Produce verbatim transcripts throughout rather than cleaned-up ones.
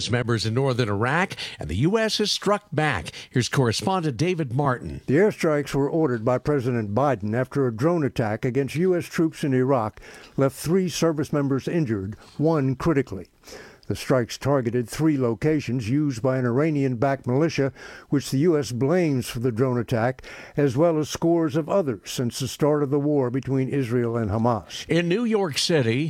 service members in northern Iraq, and the U S has struck back. Here's correspondent David Martin. The airstrikes were ordered by President Biden after a drone attack against U S troops in Iraq left three service members injured, one critically. The strikes targeted three locations used by an Iranian-backed militia, which the U S blames for the drone attack, as well as scores of others since the start of the war between Israel and Hamas. In New York City,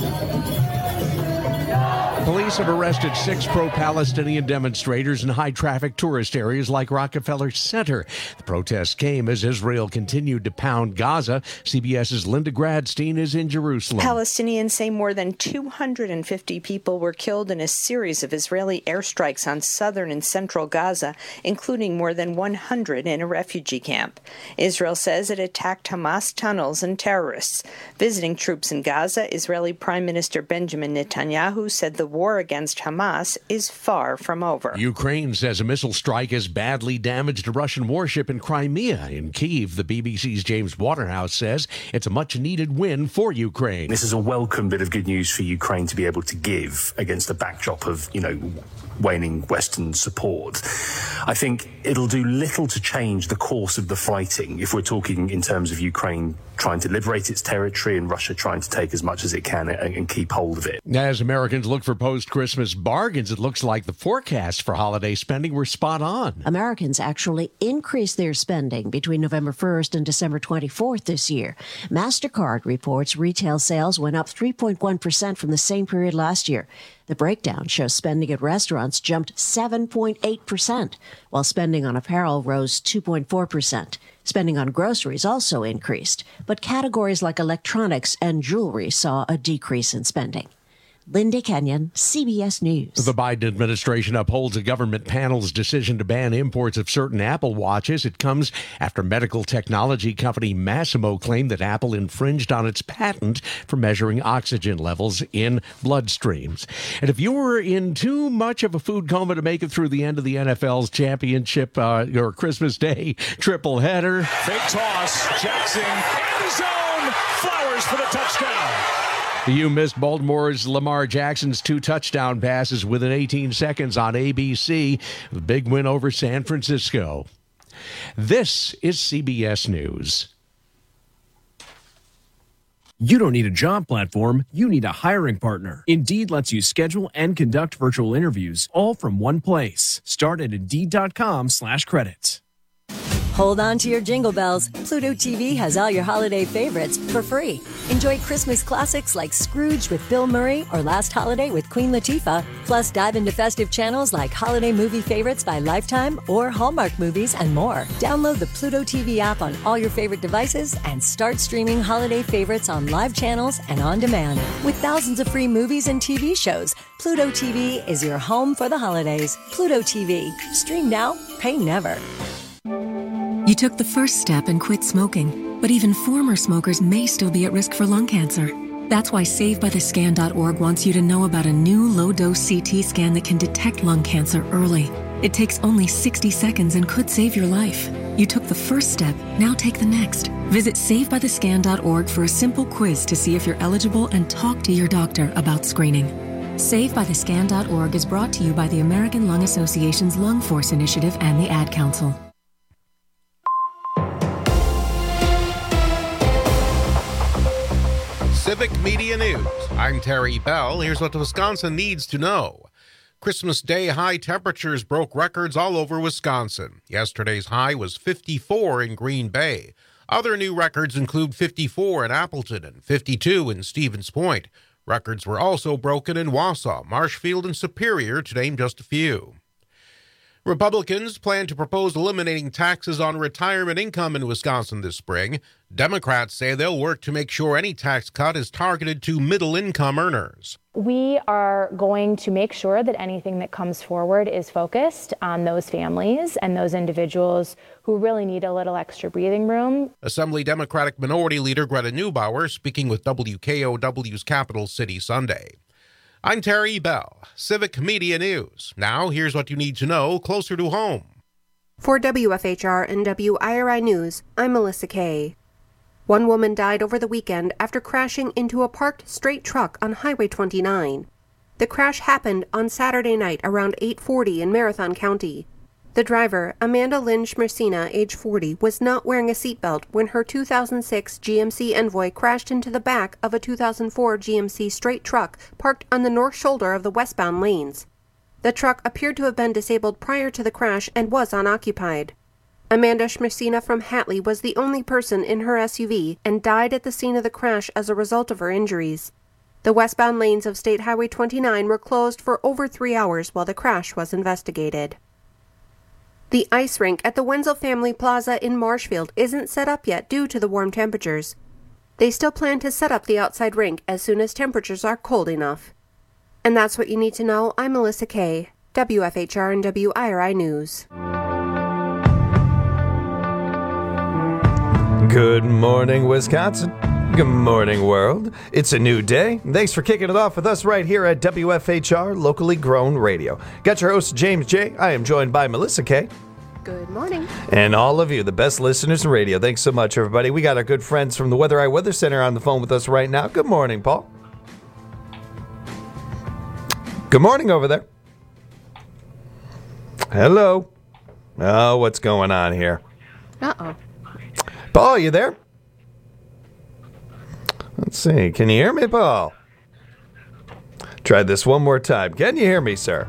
police have arrested six pro-Palestinian demonstrators in high-traffic tourist areas like Rockefeller Center. The protest came as Israel continued to pound Gaza. CBS's Linda Gradstein is in Jerusalem. Palestinians say more than two hundred fifty people were killed in a series of Israeli airstrikes on southern and central Gaza, including more than one hundred in a refugee camp. Israel says it attacked Hamas tunnels and terrorists. Visiting troops in Gaza, Israeli Prime Minister Benjamin Netanyahu said the war against Hamas is far from over. Ukraine says a missile strike has badly damaged a Russian warship in Crimea. In Kyiv, the B B C's James Waterhouse says it's a much-needed win for Ukraine. This is a welcome bit of good news for Ukraine to be able to give against the backdrop of, you know, waning Western support. I think it'll do little to change the course of the fighting if we're talking in terms of Ukraine trying to liberate its territory and Russia trying to take as much as it can and, and keep hold of it. As Americans look for post-Christmas bargains, it looks like the forecast for holiday spending were spot on. Americans actually increased their spending between November first and December twenty-fourth this year. MasterCard reports retail sales went up three point one percent from the same period last year. The breakdown shows spending at restaurants jumped seven point eight percent, while spending on apparel rose two point four percent. Spending on groceries also increased, but categories like electronics and jewelry saw a decrease in spending. Linda Kenyon, C B S News. The Biden administration upholds a government panel's decision to ban imports of certain Apple Watches. It comes after medical technology company Masimo claimed that Apple infringed on its patent for measuring oxygen levels in bloodstreams. And if you were in too much of a food coma to make it through the end of the N F L's championship uh, or Christmas Day triple header. Fake toss, Jackson, end zone, Flowers for the touchdown. You missed Baltimore's Lamar Jackson's two touchdown passes within eighteen seconds on A B C. The big win over San Francisco. This is C B S News. You don't need a job platform, you need a hiring partner. Indeed lets you schedule and conduct virtual interviews all from one place. Start at Indeed.com slash credits. Hold on to your jingle bells. Pluto T V has all your holiday favorites for free. Enjoy Christmas classics like Scrooge with Bill Murray or Last Holiday with Queen Latifah. Plus, dive into festive channels like holiday movie favorites by Lifetime or Hallmark movies and more. Download the Pluto T V app on all your favorite devices and start streaming holiday favorites on live channels and on demand. With thousands of free movies and T V shows, Pluto T V is your home for the holidays. Pluto T V. Stream now, pay never. You took the first step and quit smoking, but even former smokers may still be at risk for lung cancer. That's why Save By The Scan dot org wants you to know about a new low-dose C T scan that can detect lung cancer early. It takes only sixty seconds and could save your life. You took the first step, now take the next. Visit Save By The Scan dot org for a simple quiz to see if you're eligible and talk to your doctor about screening. Save By The Scan dot org is brought to you by the American Lung Association's Lung Force Initiative and the Ad Council. Civic Media News. I'm Terry Bell. Here's what Wisconsin needs to know. Christmas Day high temperatures broke records all over Wisconsin. Yesterday's high was fifty-four in Green Bay. Other new records include fifty-four in Appleton and fifty-two in Stevens Point. Records were also broken in Wausau, Marshfield, and Superior, to name just a few. Republicans plan to propose eliminating taxes on retirement income in Wisconsin this spring. Democrats say they'll work to make sure any tax cut is targeted to middle-income earners. We are going to make sure that anything that comes forward is focused on those families and those individuals who really need a little extra breathing room. Assembly Democratic Minority Leader Greta Neubauer speaking with W K O W's Capital City Sunday. I'm Terry Bell, Civic Media News. Now, here's what you need to know closer to home. For W F H R and W I R I News, I'm Melissa Kay. One woman died over the weekend after crashing into a parked straight truck on Highway twenty-nine. The crash happened on Saturday night around eight forty in Marathon County. The driver, Amanda Lynn Schmersina, age forty, was not wearing a seatbelt when her two thousand six G M C Envoy crashed into the back of a two thousand four G M C straight truck parked on the north shoulder of the westbound lanes. The truck appeared to have been disabled prior to the crash and was unoccupied. Amanda Schmersina from Hatley was the only person in her S U V and died at the scene of the crash as a result of her injuries. The westbound lanes of State Highway twenty-nine were closed for over three hours while the crash was investigated. The ice rink at the Wenzel Family Plaza in Marshfield isn't set up yet due to the warm temperatures. They still plan to set up the outside rink as soon as temperatures are cold enough. And that's what you need to know. I'm Melissa Kay, W F H R and W I R I News. Good morning, Wisconsin. Good morning, world. It's a new day. Thanks for kicking it off with us right here at W F H R, locally grown radio. Got your host, James J. I am joined by Melissa Kay. Good morning. And all of you, the best listeners in radio. Thanks so much, everybody. We got our good friends from the Weather Eye Weather Center on the phone with us right now. Good morning, Paul. Good morning over there. Hello. Oh, what's going on here? Uh-oh. Paul, you there? Let's see. Can you hear me, Paul? Try this one more time. Can you hear me, sir?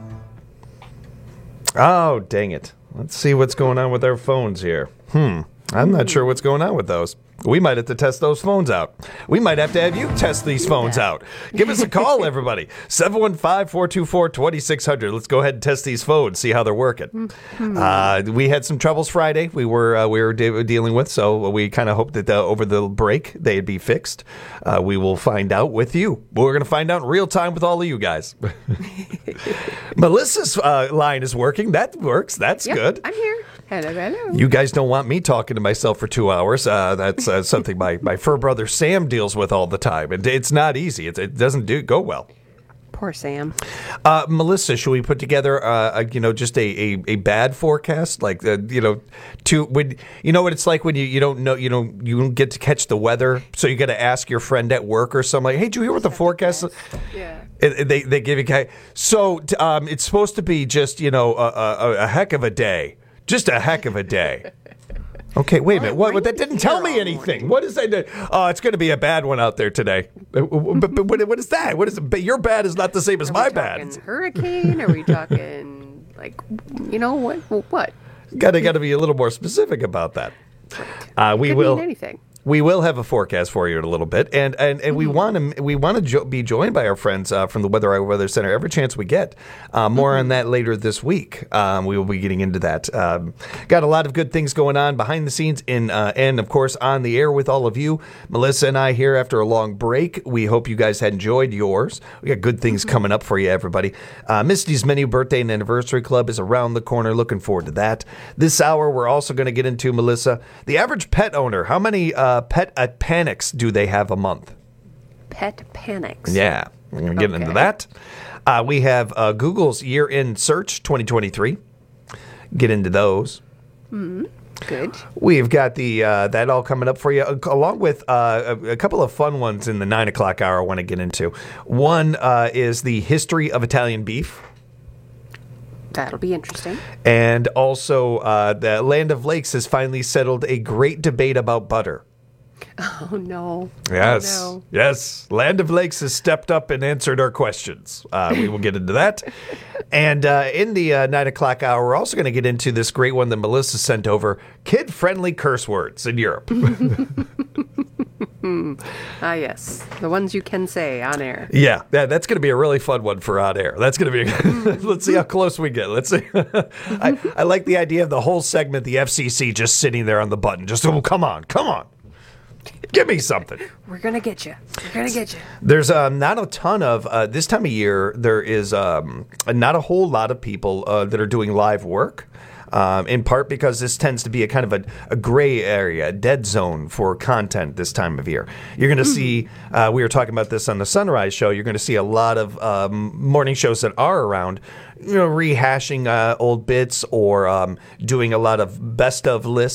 Oh, dang it. Let's see what's going on with our phones here. Hmm. I'm not sure what's going on with those. We might have to test those phones out. We might have to have you test these phones out. Give us a call, everybody. seven one five, four two four, two six zero zero. Let's go ahead and test these phones, see how they're working. Uh, we had some troubles Friday we were uh, we were de- dealing with, so we kind of hoped that uh, over the break they'd be fixed. Uh, we will find out with you. We're going to find out in real time with all of you guys. Melissa's uh, line is working. That works. That's yep, good. I'm here. Hello, hello. You guys don't want me talking to myself for two hours. Uh, that's uh, something my, my fur brother Sam deals with all the time. And it's not easy. It, it doesn't do go well. Poor Sam. Uh, Melissa, should we put together, uh, a, you know, just a, a, a bad forecast? Like, uh, you know, to when you know what it's like when you, you don't know, you know, you don't get to catch the weather. So you got to ask your friend at work or something. Like, hey, did you hear what the forecast is? Yeah. It, they they give you so um, it's supposed to be just you know a, a, a heck of a day. Just a heck of a day. Okay, wait a minute. What? What that didn't tell me anything. What is that? Oh, it's going to be a bad one out there today. But, but what, what is that? What is it? Your bad is not the same as my bad. Hurricane? Are we talking like you know what? What? Got to got to be a little more specific about that. Uh, we Could will. mean anything. We will have a forecast for you in a little bit, and and, and mm-hmm. we want to we want to jo- be joined by our friends uh, from the Weather Eye Weather Center every chance we get. Uh, more mm-hmm. on that later this week. Um, we will be getting into that. Um, got a lot of good things going on behind the scenes, in uh, and of course on the air with all of you. Melissa and I here after a long break. We hope you guys had enjoyed yours. We got good things mm-hmm. coming up for you, everybody. Uh, Misty's Menu Birthday and Anniversary Club is around the corner. Looking forward to that. This hour we're also going to get into, Melissa, the average pet owner. How many uh, pet uh, panics do they have a month? Pet panics. Yeah, we're going to get okay. into that. Uh, we have uh, Google's year-end search twenty twenty-three. Get into those. Mm-hmm. Good. We've got the uh, that all coming up for you, along with uh, a, a couple of fun ones in the nine o'clock hour I want to get into. One uh, is the history of Italian beef. That'll be interesting. And also, uh, the Land of Lakes has finally settled a great debate about butter. Oh, no. Yes. Oh, no. Yes. Land of Lakes has stepped up and answered our questions. Uh, we will get into that. And uh, in the uh, nine o'clock hour, we're also going to get into this great one that Melissa sent over, kid-friendly curse words in Europe. Ah, yes. The ones you can say on air. Yeah, yeah that's going to be a really fun one for on air. That's going to be, a, let's see how close we get. Let's see. I, I like the idea of the whole segment, the F C C just sitting there on the button. Just, oh, come on, come on. Give me something. We're going to get you. We're going to get you. There's um, not a ton of, uh, this time of year, there is um, not a whole lot of people uh, that are doing live work. Um, in part because this tends to be a kind of a, a gray area, a dead zone for content this time of year. You're going to mm. see, uh, we were talking about this on the Sunrise Show, you're going to see a lot of um, morning shows that are around, you know, rehashing uh, old bits or um, doing a lot of best of lists.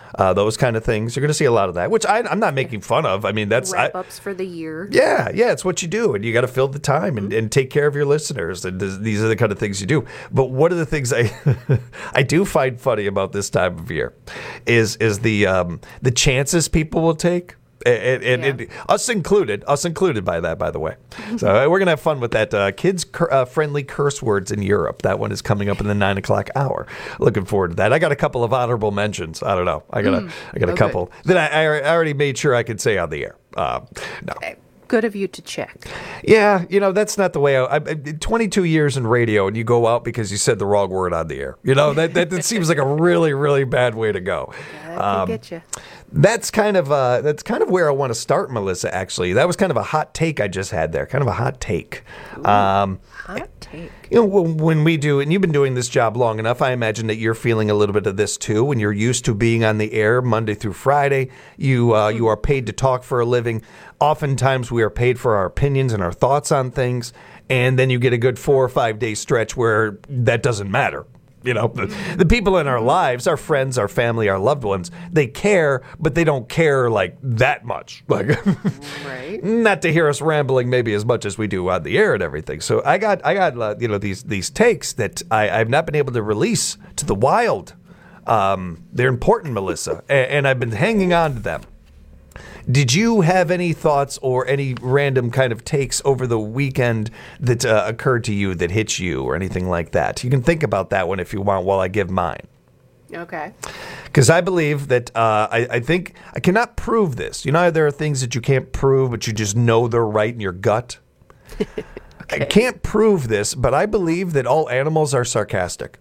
uh, those kind of things. You're going to see a lot of that, which I, I'm not making fun of. I mean, that's wrap I, ups for the year. Yeah, yeah, it's what you do, and you got to fill the time and, and take care of your listeners. And this, these are the kind of things you do. But one of the things I I do find funny about this time of year is is the um, the chances people will take. And, and, yeah. and us included, us included by that, by the way. So uh, we're going to have fun with that. Uh, kids cur- uh, friendly curse words in Europe. That one is coming up in the nine o'clock hour. Looking forward to that. I got a couple of honorable mentions. I don't know. I got mm, a, I got a okay. couple that I, I already made sure I could say on the air. Uh, no. Okay. Good of you to check. Yeah, you know, that's not the way I, I twenty-two years in radio and you go out because you said the wrong word on the air. You know, that that, that seems like a really, really bad way to go. Yeah, that um, can get you. That's kind of uh, that's kind of where I want to start, Melissa, actually. That was kind of a hot take I just had there. Kind of a hot take. Ooh, um, hot take. You know, when we do, and you've been doing this job long enough, I imagine that you're feeling a little bit of this too. When you're used to being on the air Monday through Friday, you uh, you are paid to talk for a living. Oftentimes we are paid for our opinions and our thoughts on things, and then you get a good four or five day stretch where that doesn't matter. You know, the, the people in our lives, our friends, our family, our loved ones, they care, but they don't care like that much. Like, right. Not to hear us rambling maybe as much as we do on the air and everything. So I got, I got, uh, you know, these these takes that I, I've not been able to release to the wild. Um, they're important, Melissa, and, and I've been hanging on to them. Did you have any thoughts or any random kind of takes over the weekend that uh, occurred to you that hit you or anything like that? You can think about that one if you want while I give mine. Okay. Because I believe that uh, I, I think I cannot prove this. You know how there are things that you can't prove, but you just know they're right in your gut? Okay. I can't prove this, but I believe that all animals are sarcastic.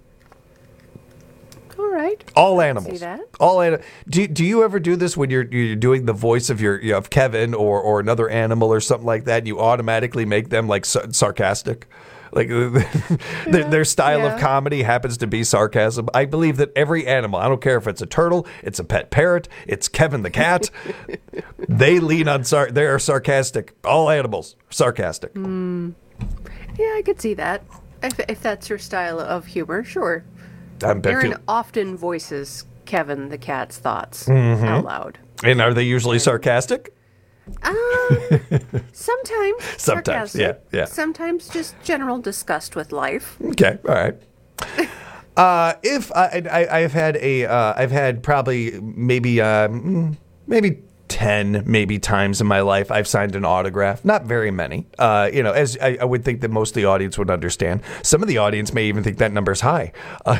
All right. All animals. See that? All an- do do you ever do this when you're you're doing the voice of your you know, of Kevin or or another animal or something like that? And you automatically make them like sar- sarcastic, like yeah, their, their style yeah. of comedy happens to be sarcasm. I believe that every animal, I don't care if it's a turtle, it's a pet parrot, it's Kevin the cat, they lean on sar- they are sarcastic. All animals sarcastic. Mm. Yeah, I could see that. If if that's your style of humor, sure. I'm Aaron often voices Kevin the cat's thoughts mm-hmm. out loud. And are they usually sarcastic? Um, sometimes. Sometimes, sarcastic. yeah, yeah. Sometimes just general disgust with life. Okay, all right. uh, if I, I, I've had a, uh, I've had probably maybe, um, maybe. ten maybe times in my life I've signed an autograph. Not very many. Uh, you know, as I, I would think that most of the audience would understand. Some of the audience may even think that number's high. Uh,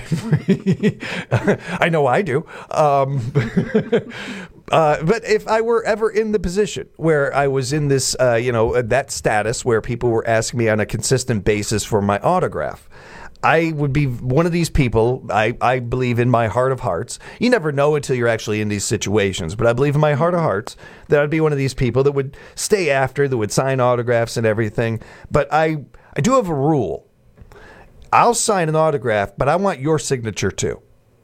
I know I do. Um, uh, but if I were ever in the position where I was in this, uh, you know, that status where people were asking me on a consistent basis for my autograph, I would be one of these people, I, I believe in my heart of hearts. You never know until you're actually in these situations, but I believe in my heart of hearts that I'd be one of these people that would stay after, that would sign autographs and everything. But I, I do have a rule. I'll sign an autograph, but I want your signature too.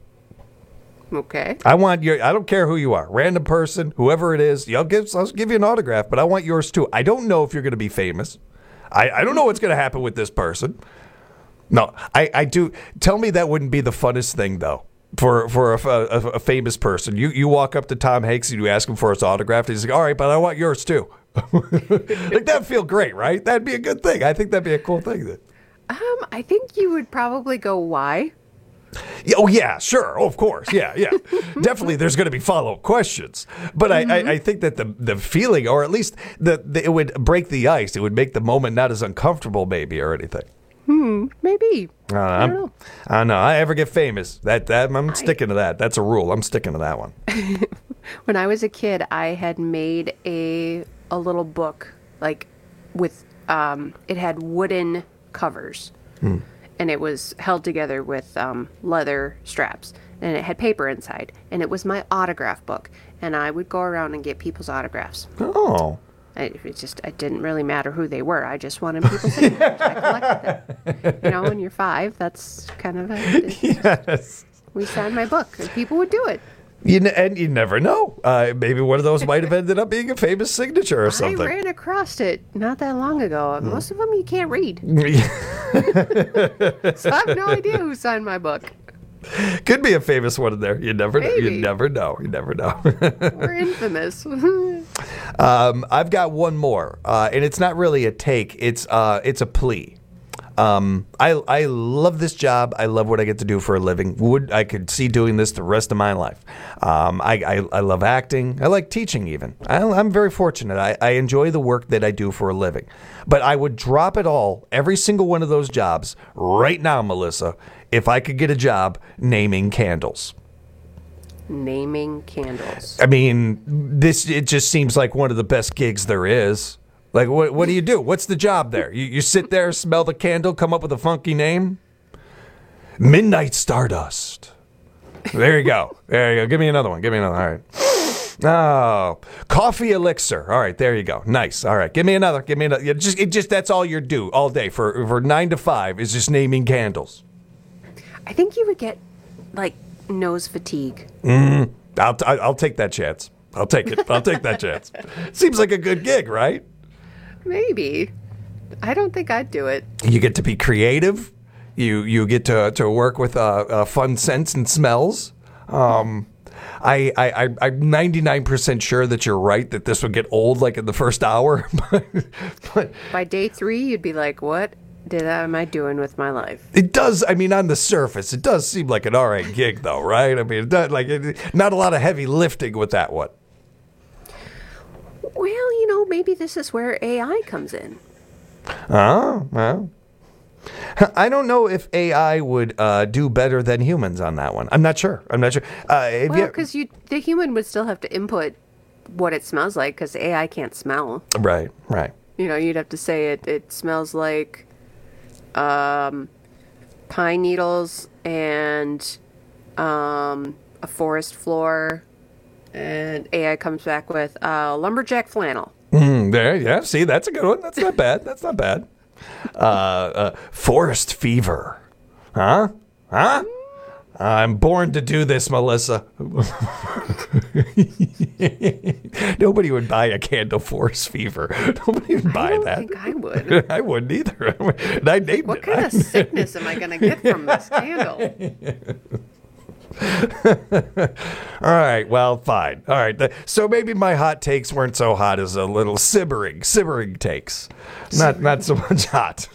Okay. I want your, I don't care who you are, random person, whoever it is, I'll give, I'll give you an autograph, but I want yours too. I don't know if you're going to be famous. I, I don't know what's going to happen with this person. No, I, I do. Tell me that wouldn't be the funnest thing, though, for for a, a, a famous person. You you walk up to Tom Hanks and you ask him for his autograph, and he's like, all right, but I want yours, too. Like, that'd feel great, right? That'd be a good thing. I think that'd be a cool thing. Um, I think you would probably go, why? Oh, yeah, sure. Oh, of course. Yeah, yeah. Definitely there's going to be follow-up questions. But mm-hmm. I, I, I think that the the feeling, or at least the, the it would break the ice. It would make the moment not as uncomfortable, maybe, or anything. Hmm, maybe. Uh, I don't know. I don't know. I ever get famous. That that I'm I, sticking to that. That's a rule. I'm sticking to that one. When I was a kid, I had made a a little book, like with um, it had wooden covers, hmm. and it was held together with um, leather straps, and it had paper inside, and it was my autograph book, and I would go around and get people's autographs. Oh. I, it just it didn't really matter who they were. I just wanted people's signatures. I collected them. You know, when you're five, that's kind of a... Yes. We signed my book, and people would do it. You n- and you never know. Uh, maybe one of those might have ended up being a famous signature or something. I ran across it not that long ago. Mm. Most of them you can't read. So I have no idea who signed my book. Could be a famous one in there. You never know. Maybe. You never know. You never know. We're infamous. um, I've got one more, uh, and it's not really a take. It's uh, it's a plea. Um, I I love this job. I love what I get to do for a living. Would I could see doing this the rest of my life. Um, I, I I love acting. I like teaching even. I, I'm very fortunate. I, I enjoy the work that I do for a living. But I would drop it all, every single one of those jobs, right now, Melissa, if I could get a job naming candles. Naming candles. I mean, this it just seems like one of the best gigs there is. Like, what what do you do? What's the job there? You, you sit there, smell the candle, come up with a funky name? Midnight Stardust. There you go. There you go. Give me another one. Give me another one. All right. Oh, coffee elixir. All right, there you go. Nice. All right, give me another. Give me another. Yeah, just, it just that's all you do all day for for nine to five is just naming candles. I think you would get like nose fatigue. Mm, I'll t- I'll take that chance. I'll take it. I'll take that chance. Seems like a good gig, right? Maybe. I don't think I'd do it. You get to be creative. You you get to to work with uh, uh, fun scents and smells. Um, I, I, I'm ninety-nine percent sure that you're right, that this would get old like in the first hour. but By day three, you'd be like, what did I, am I doing with my life? It does, I mean, on the surface, it does seem like an all right gig, though, right? I mean, it does, like it, not a lot of heavy lifting with that one. Well, you know, maybe this is where A I comes in. Oh, well. I don't know if A I would uh, do better than humans on that one. I'm not sure. I'm not sure. Uh, well, because you, the human would still have to input what it smells like, because A I can't smell. Right, right. You know, you'd have to say it. It smells like um, pine needles and um, a forest floor, and A I comes back with uh, lumberjack flannel. Mm, there, yeah. See, that's a good one. That's not bad. That's not bad. Uh, uh, forest fever. Huh? Huh? I'm born to do this, Melissa. Nobody would buy a candle, forest fever. Nobody would buy I don't that. think I would. I wouldn't either. And I named what it. kind of sickness am I going to get from this candle? All right, well, fine. All right, so maybe my hot takes weren't so hot as a little simmering, simmering takes. Not not so much hot.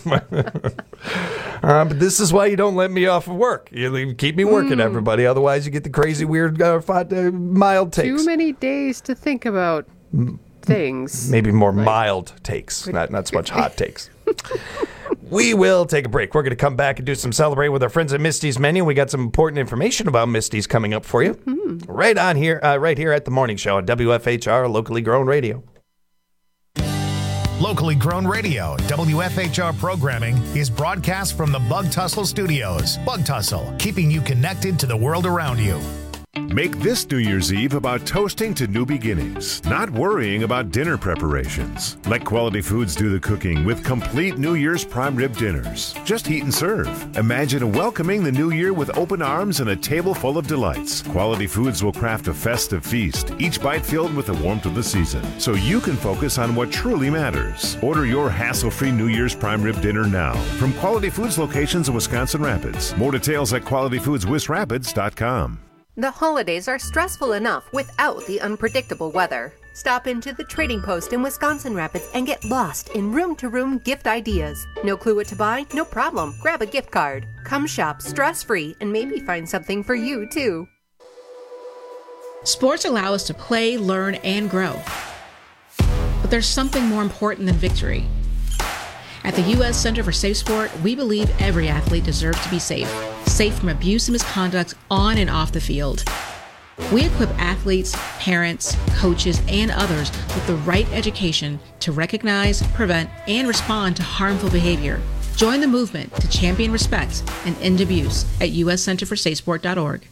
uh, but this is why you don't let me off of work. You keep me working, mm. everybody. Otherwise, you get the crazy, weird, uh, hot, uh, mild takes. Too many days to think about things. Maybe more like, mild takes, not not so much hot takes. We will take a break. We're going to come back and do some celebrating with our friends at Misty's Menu. We got some important information about Misty's coming up for you. Mm-hmm. Right on here, uh, right here at the Morning Show on W F H R, locally grown radio. Locally grown radio, W F H R programming is broadcast from the Bug Tussle Studios. Bug Tussle, keeping you connected to the world around you. Make this New Year's Eve about toasting to new beginnings, not worrying about dinner preparations. Let Quality Foods do the cooking with complete New Year's prime rib dinners. Just heat and serve. Imagine welcoming the new year with open arms and a table full of delights. Quality Foods will craft a festive feast, each bite filled with the warmth of the season, so you can focus on what truly matters. Order your hassle-free New Year's prime rib dinner now from Quality Foods locations in Wisconsin Rapids. More details at quality foods wis rapids dot com. The holidays are stressful enough without the unpredictable weather. Stop into the Trading Post in Wisconsin Rapids and get lost in room-to-room gift ideas. No clue what to buy? No problem. Grab a gift card. Come shop stress-free and maybe find something for you, too. Sports allow us to play, learn, and grow. But there's something more important than victory. At the U S Center for Safe Sport, we believe every athlete deserves to be safe. Safe from abuse and misconduct on and off the field. We equip athletes, parents, coaches, and others with the right education to recognize, prevent, and respond to harmful behavior. Join the movement to champion respect and end abuse at U S center for safe sport dot org.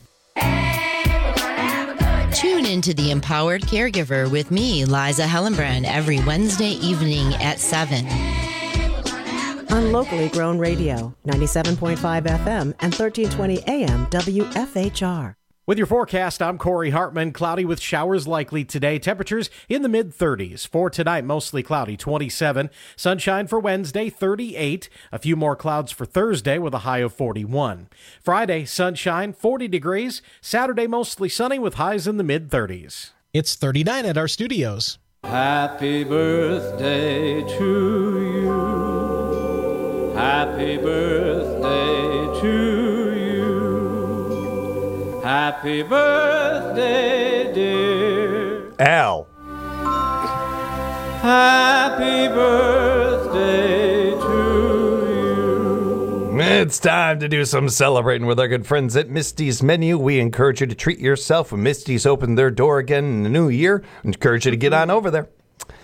Tune into The Empowered Caregiver with me, Liza Hellenbrand, every Wednesday evening at seven. On locally grown radio, ninety-seven point five F M and thirteen twenty A M W F H R. With your forecast, I'm Corey Hartman. Cloudy with showers likely today. Temperatures in the mid-thirties. For tonight, mostly cloudy, twenty-seven. Sunshine for Wednesday, thirty-eight. A few more clouds for Thursday with a high of forty-one. Friday, sunshine, forty degrees. Saturday, mostly sunny with highs in the mid-thirties. It's thirty-nine at our studios. Happy birthday to you. Happy birthday to you. Happy birthday, dear Al. Happy birthday to you. It's time to do some celebrating with our good friends at Misty's Menu. We encourage you to treat yourself when Misty's open their door again in the new year. Encourage you to get on over there.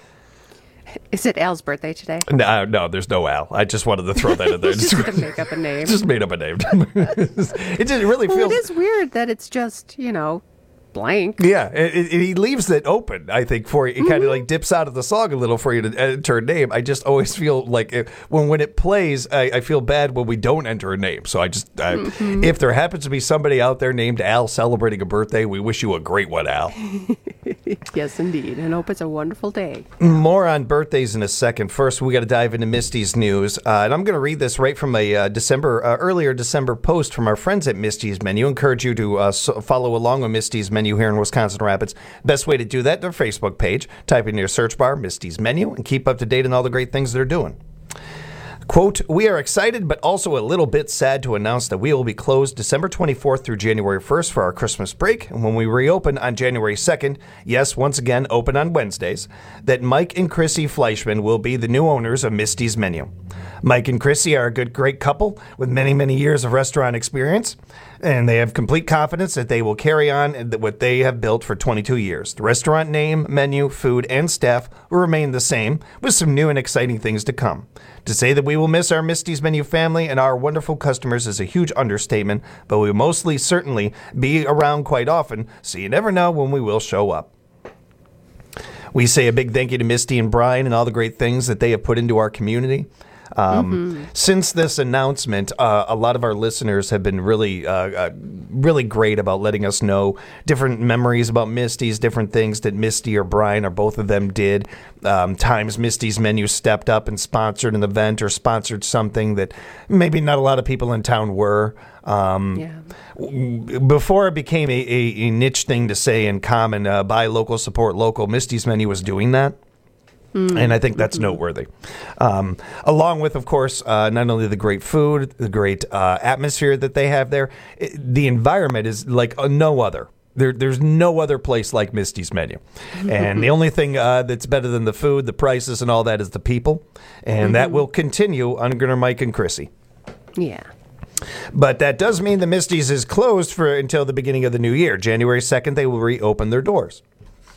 Is it Al's birthday today? No, no, there's no Al. I just wanted to throw that in there. just to make up a name. Just made up a name. It just really well, feels... It is weird that it's just, you know, blank. Yeah, it, it, he leaves it open, I think, for you. It mm-hmm. kind of like dips out of the song a little for you to enter a name. I just always feel like it, when when it plays, I, I feel bad when we don't enter a name. So I just, I, mm-hmm. if there happens to be somebody out there named Al celebrating a birthday, we wish you a great one, Al. Yes, indeed. And hope it's a wonderful day. More on birthdays in a second. First, we got to dive into Misty's news. Uh, and I'm going to read this right from a uh, December, uh, earlier December post from our friends at Misty's Menu. Encourage you to uh, so follow along with Misty's Menu here in Wisconsin Rapids. Best way to do that, their Facebook page. Type in your search bar, Misty's Menu, and keep up to date on all the great things they're doing. Quote, we are excited but also a little bit sad to announce that we will be closed December twenty-fourth through January first for our Christmas break. And when we reopen on January second, yes, once again, open on Wednesdays, that Mike and Chrissy Fleischman will be the new owners of Misty's Menu. Mike and Chrissy are a good, great couple with many, many years of restaurant experience, and they have complete confidence that they will carry on what they have built for twenty-two years. The restaurant name, menu, food, and staff will remain the same, with some new and exciting things to come. To say that we will miss our Misty's Menu family and our wonderful customers is a huge understatement, but we will mostly certainly be around quite often, so you never know when we will show up. We say a big thank you to Misty and Brian and all the great things that they have put into our community. Um, mm-hmm. Since this announcement, uh, a lot of our listeners have been really, uh, uh, really great about letting us know different memories about Misty's, different things that Misty or Brian or both of them did. Um, times Misty's Menu stepped up and sponsored an event or sponsored something that maybe not a lot of people in town were. Um, yeah. Before it became a, a, a niche thing to say in common, uh, buy local, support local, Misty's Menu was doing that. Mm. And I think that's mm-hmm. noteworthy. Um, along with, of course, uh, not only the great food, the great uh, atmosphere that they have there, it, the environment is like uh, no other. There, there's no other place like Misty's Menu. And the only thing uh, that's better than the food, the prices, and all that is the people. And mm-hmm. that will continue under Mike and Chrissy. Yeah. But that does mean the Misty's is closed for until the beginning of the new year. January second, they will reopen their doors.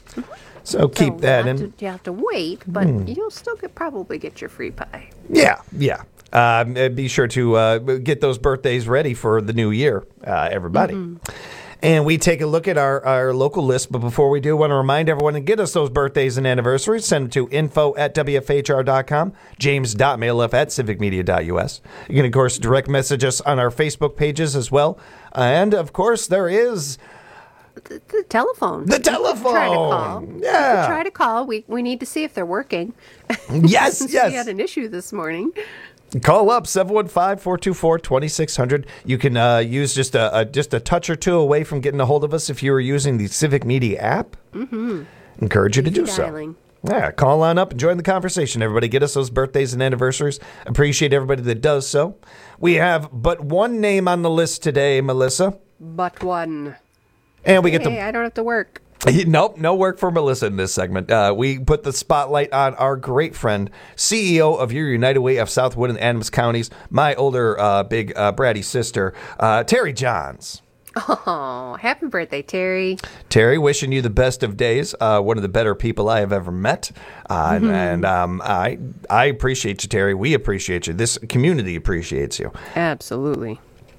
So, so keep that in. To, you have to wait, but mm. you'll still get, probably get your free pie. Yeah, yeah. Uh, be sure to uh, get those birthdays ready for the new year, uh, everybody. Mm-hmm. And we take a look at our, our local list. But before we do, I want to remind everyone to get us those birthdays and anniversaries. Send them to info at W F H R dot com, james.maileff at civic media dot U S. You can, of course, direct message us on our Facebook pages as well. And, of course, there is... The, the telephone. The telephone. Try to call. Yeah. Try to call. We we need to see if they're working. Yes, yes. We had an issue this morning. Call up seven one five, four two four, two six zero zero. You can uh, use just a, a just a touch or two away from getting a hold of us if you were using the Civic Media app. Mm-hmm. Encourage you to Easy do dialing. so. Yeah, call on up and join the conversation. Everybody get us those birthdays and anniversaries. Appreciate everybody that does so. We have but one name on the list today, Melissa. But one. And we hey, get the. Hey, I don't have to work. Nope, no work for Melissa in this segment. Uh, we put the spotlight on our great friend, C E O of your United Way of Southwood and Adams counties, my older uh, big uh, bratty sister, uh, Terry Johns. Oh, happy birthday, Terry. Terry, wishing you the best of days. Uh, one of the better people I have ever met. Uh, mm-hmm. And um, I, I appreciate you, Terry. We appreciate you. This community appreciates you. Absolutely.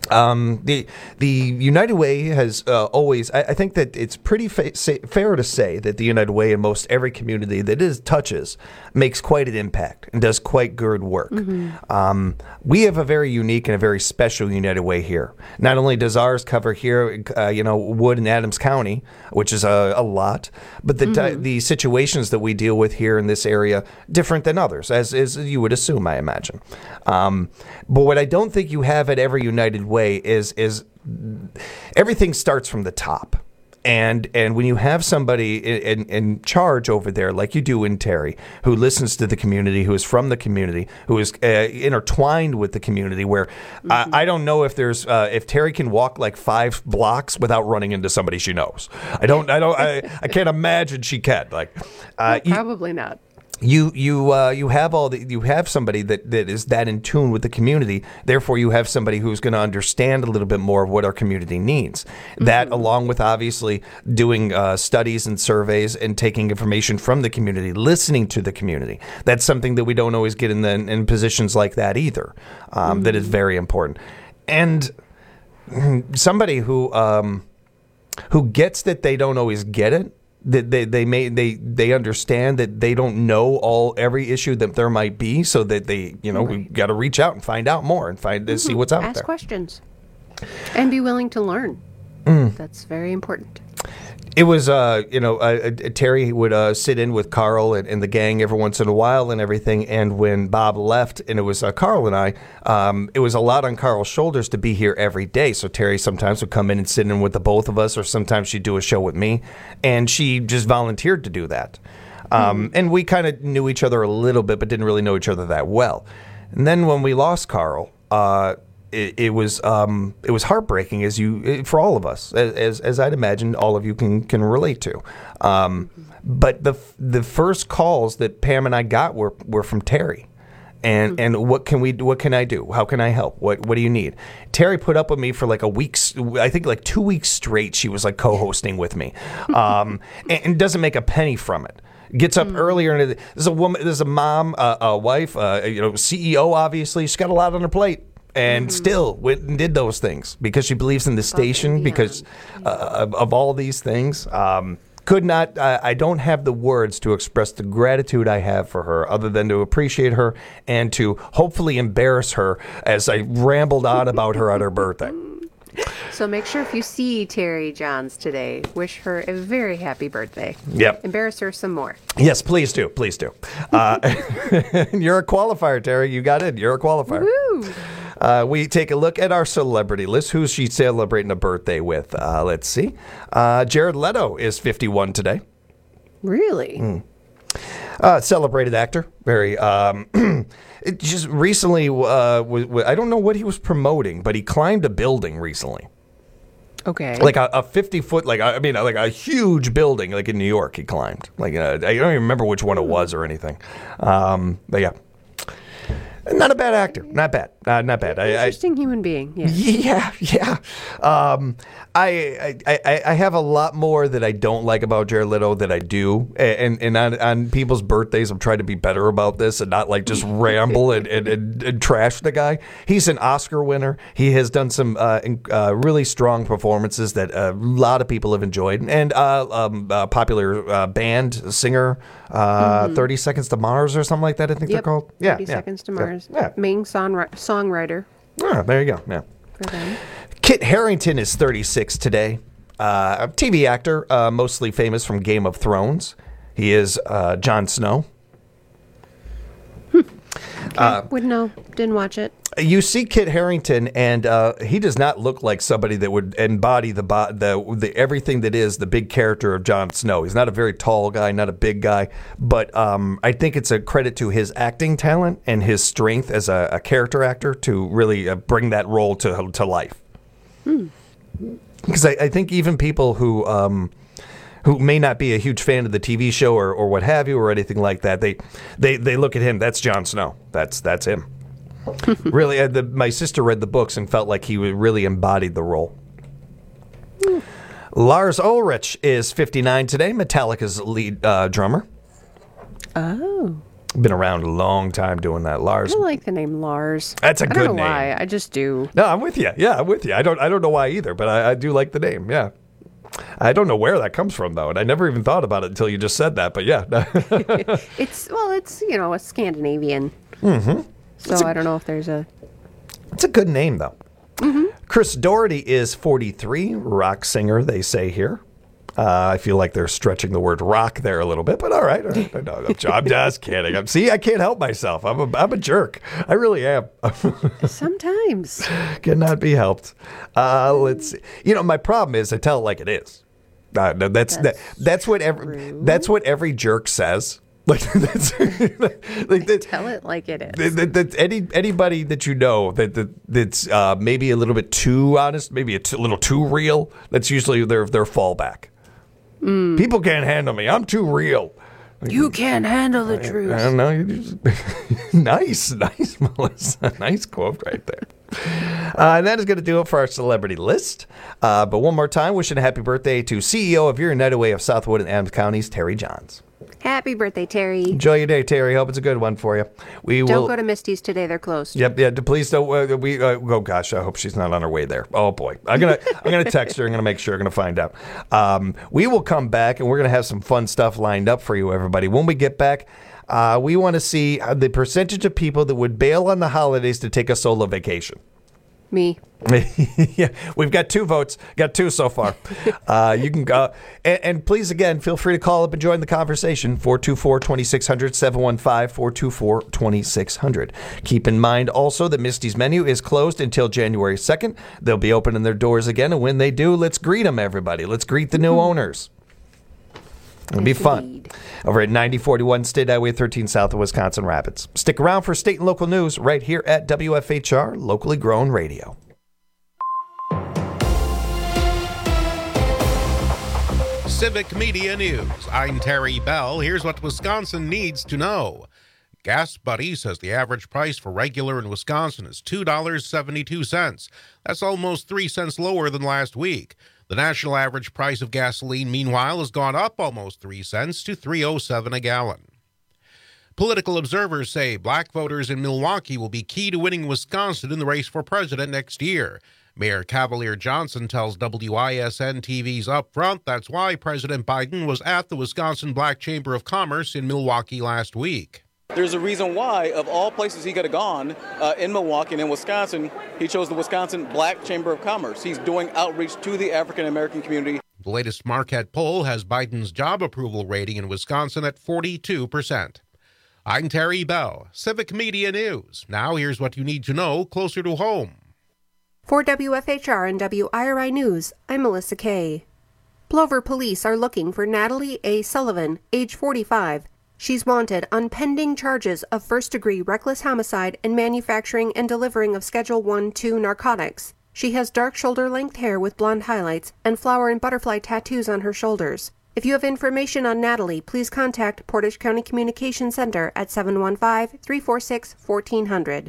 Um, the the United Way has uh, always. I, I think that it's pretty fa- say, fair to say that the United Way in most every community that it touches makes quite an impact and does quite good work. Mm-hmm. Um, we have a very unique and a very special United Way here. Not only does ours cover here, uh, you know, Wood and Adams County, which is a, a lot, but the mm-hmm. the situations that we deal with here in this area different than others, as as you would assume, I imagine. Um, but what I don't think you have at every United Way is is everything starts from the top, and and when you have somebody in, in, in charge over there, like you do in Terry, who listens to the community, who is from the community, who is uh, intertwined with the community, where mm-hmm. I, I don't know if there's uh, if Terry can walk like five blocks without running into somebody she knows. I don't I don't I, I can't imagine she can. Like uh, well, probably you, not. You you uh, you have all the you have somebody that, that is that in tune with the community. Therefore, you have somebody who's going to understand a little bit more of what our community needs. Mm-hmm. That, along with obviously doing uh, studies and surveys and taking information from the community, listening to the community. That's something that we don't always get in the, in positions like that either. Um, mm-hmm. That is very important. And somebody who um, who gets that they don't always get it. That they, they may they they understand that they don't know all every issue that there might be, so that they you know right. we got to reach out and find out more and find mm-hmm. see what's out Ask there. Ask questions and be willing to learn. Mm. That's very important. It was, uh, you know, uh, uh, Terry would uh, sit in with Carl and, and the gang every once in a while and everything. And when Bob left, and it was uh, Carl and I, um, it was a lot on Carl's shoulders to be here every day. So Terry sometimes would come in and sit in with the both of us, or sometimes she'd do a show with me. And she just volunteered to do that. Um, mm. And we kind of knew each other a little bit, but didn't really know each other that well. And then when we lost Carl, uh, It, it was um, it was heartbreaking, as you for all of us, as as I'd imagine all of you can can relate to. Um, but the the first calls that Pam and I got were were from Terry, and mm-hmm. and what can we what can I do? How can I help? What what do you need? Terry put up with me for like a week, I think like two weeks straight. She was like co-hosting with me, um, and, and doesn't make a penny from it. Gets up mm. earlier. And there's a woman, there's a mom, uh, a wife, uh, you know, C E O. Obviously, she's got a lot on her plate. And mm-hmm. still went and did those things because she believes in the station, because uh, of, of all these things. Um, could not, uh, I don't have the words to express the gratitude I have for her, other than to appreciate her and to hopefully embarrass her as I rambled on about her on her birthday. So make sure if you see Terry Johns today, wish her a very happy birthday. Yep. Embarrass her some more. Yes, please do. Please do. Uh, you're a qualifier, Terry. You got it. You're a qualifier. Woo! Uh, we take a look at our celebrity list. Who's she celebrating a birthday with? Uh, let's see. Uh, Jared Leto is fifty-one today. Really? Mm. Uh, celebrated actor. Very. Um, it just recently, uh, w- w- I don't know what he was promoting, but he climbed a building recently. Okay. Like a, a fifty foot, like, I mean, like a huge building, like in New York, he climbed. Like, uh, I don't even remember which one it was or anything. Um, but yeah. Not a bad actor. Not bad. Uh, not bad. Interesting I, I, human being. Yeah. Yeah. Yeah. Um, I, I I I have a lot more that I don't like about Jared Leto that I do, and and on, on people's birthdays, I'm trying to be better about this and not like just ramble and, and, and, and trash the guy. He's an Oscar winner. He has done some uh, uh, really strong performances that a lot of people have enjoyed, and uh, um, uh, popular uh, band singer, uh, mm-hmm. thirty Seconds to Mars or something like that. I think yep. they're called. Yeah, thirty yeah. Seconds to Mars. Yeah. Main song songwriter. Ah, there you go. Yeah. For them. Kit Harington is thirty-six today. Uh, a T V actor, uh, mostly famous from Game of Thrones. He is uh, Jon Snow. Hmm. Okay. Uh, Wouldn't know. Didn't watch it. You see Kit Harington, and uh, he does not look like somebody that would embody the, the the everything that is the big character of Jon Snow. He's not a very tall guy, not a big guy, but um, I think it's a credit to his acting talent and his strength as a, a character actor to really uh, bring that role to to life. Hmm. Because I, I think even people who um, who may not be a huge fan of the T V show or, or what have you or anything like that, they they they look at him. That's Jon Snow. That's that's him. Really, uh, the, my sister read the books and felt like he really embodied the role. Mm. Lars Ulrich is fifty-nine today, Metallica's lead uh, drummer. Oh. Been around a long time doing that, Lars. I like the name Lars. That's a I good don't know name. why. I just do. No, I'm with you. Yeah, I'm with you. I don't I don't know why either, but I, I do like the name. Yeah. I don't know where that comes from, though, and I never even thought about it until you just said that. But yeah. It's, well, it's, you know, a Scandinavian. Mm-hmm. So a, I don't know if there's a... It's a good name, though. Mm-hmm. Chris Doherty is forty-three, rock singer, they say here. Uh, I feel like they're stretching the word rock there a little bit, but all right. All right. No, I'm, I'm just kidding. I'm, see, I can't help myself. I'm a, I'm a jerk. I really am. Sometimes. Cannot be helped. Uh, let's see. You know, my problem is I tell it like it is. Uh, no, that's that's, that, that's what every true. that's what every jerk says. Like that's like that, tell it like it is. That, that, that any anybody that you know that, that that's uh, maybe a little bit too honest, maybe a t- little too real. That's usually their their fallback. Mm. People can't handle me. I'm too real. You can't handle the I, truth. I don't know. You just, nice, nice, Melissa. Nice quote right there. Uh, and that is going to do it for our celebrity list. Uh, but one more time, wishing a happy birthday to C E O of your United Way of Southwood and Adams Counties, Terry Johns. Happy birthday, Terry. Enjoy your day, Terry. Hope it's a good one for you. We don't will go to Misty's today; they're closed. Yep, yeah. Please don't. Uh, we. Uh, oh gosh, I hope she's not on her way there. Oh boy, I'm gonna. I'm gonna text her. I'm gonna make sure. I'm gonna find out. Um, we will come back and we're gonna have some fun stuff lined up for you, everybody. When we get back, uh, we want to see the percentage of people that would bail on the holidays to take a solo vacation. Me. Yeah, we've got two votes. Got two so far. Uh, you can go. And, and please, again, feel free to call up and join the conversation. four two four, two six zero zero, seven one five, four two four, two six zero zero. Keep in mind also that Misty's Menu is closed until January second. They'll be opening their doors again. And when they do, let's greet them, everybody. Let's greet the new mm-hmm. owners. It'll be fun. Indeed. Over at ninety forty-one State Highway thirteen south of Wisconsin Rapids. Stick around for state and local news right here at W F H R, locally grown radio. Civic Media News. I'm Terry Bell. Here's what Wisconsin needs to know. Gas Buddy says the average price for regular in Wisconsin is two dollars and seventy-two cents. That's almost three cents lower than last week. The national average price of gasoline, meanwhile, has gone up almost three cents to three oh seven a gallon. Political observers say black voters in Milwaukee will be key to winning Wisconsin in the race for president next year. Mayor Cavalier Johnson tells W I S N T V's Upfront that's why President Biden was at the Wisconsin Black Chamber of Commerce in Milwaukee last week. There's a reason why, of all places he could have gone uh, in Milwaukee and in Wisconsin, he chose the Wisconsin Black Chamber of Commerce. He's doing outreach to the African-American community. The latest Marquette poll has Biden's job approval rating in Wisconsin at forty-two percent. I'm Terry Bell, Civic Media News. Now here's what you need to know closer to home. For W F H R and W I R I News, I'm Melissa Kay. Plover police are looking for Natalie A. Sullivan, age forty-five. She's wanted on pending charges of first-degree reckless homicide and manufacturing and delivering of Schedule one two narcotics. She has dark shoulder-length hair with blonde highlights and flower and butterfly tattoos on her shoulders. If you have information on Natalie, please contact Portage County Communications Center at seven one five, three four six, one four zero zero.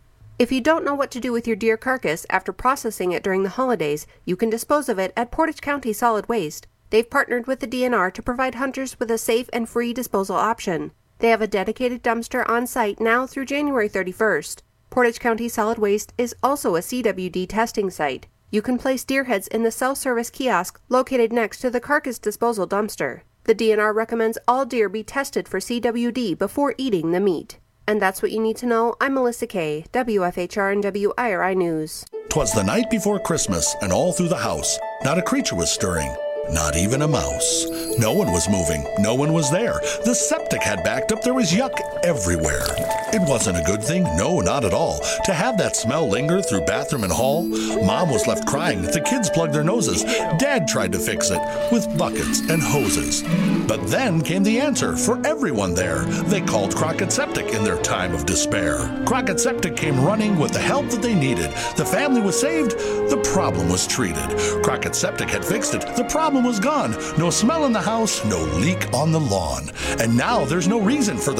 If you don't know what to do with your deer carcass after processing it during the holidays, you can dispose of it at Portage County Solid Waste. They've partnered with the D N R to provide hunters with a safe and free disposal option. They have a dedicated dumpster on site now through January thirty-first. Portage County Solid Waste is also a C W D testing site. You can place deer heads in the self-service kiosk located next to the carcass disposal dumpster. The D N R recommends all deer be tested for C W D before eating the meat. And that's what you need to know. I'm Melissa Kay, W F H R and W I R I News. 'Twas the night before Christmas, and all through the house, not a creature was stirring. Not even a mouse. No one was moving. No one was there. The septic had backed up. There was yuck everywhere. It wasn't a good thing. No, not at all. To have that smell linger through bathroom and hall. Mom was left crying. The kids plugged their noses. Dad tried to fix it with buckets and hoses. But then came the answer for everyone there. They called Crockett Septic in their time of despair. Crockett Septic came running with the help that they needed. The family was saved. The problem was treated. Crockett Septic had fixed it. The problem was gone. No smell in the house, no leak on the lawn. And now there's no reason for the family to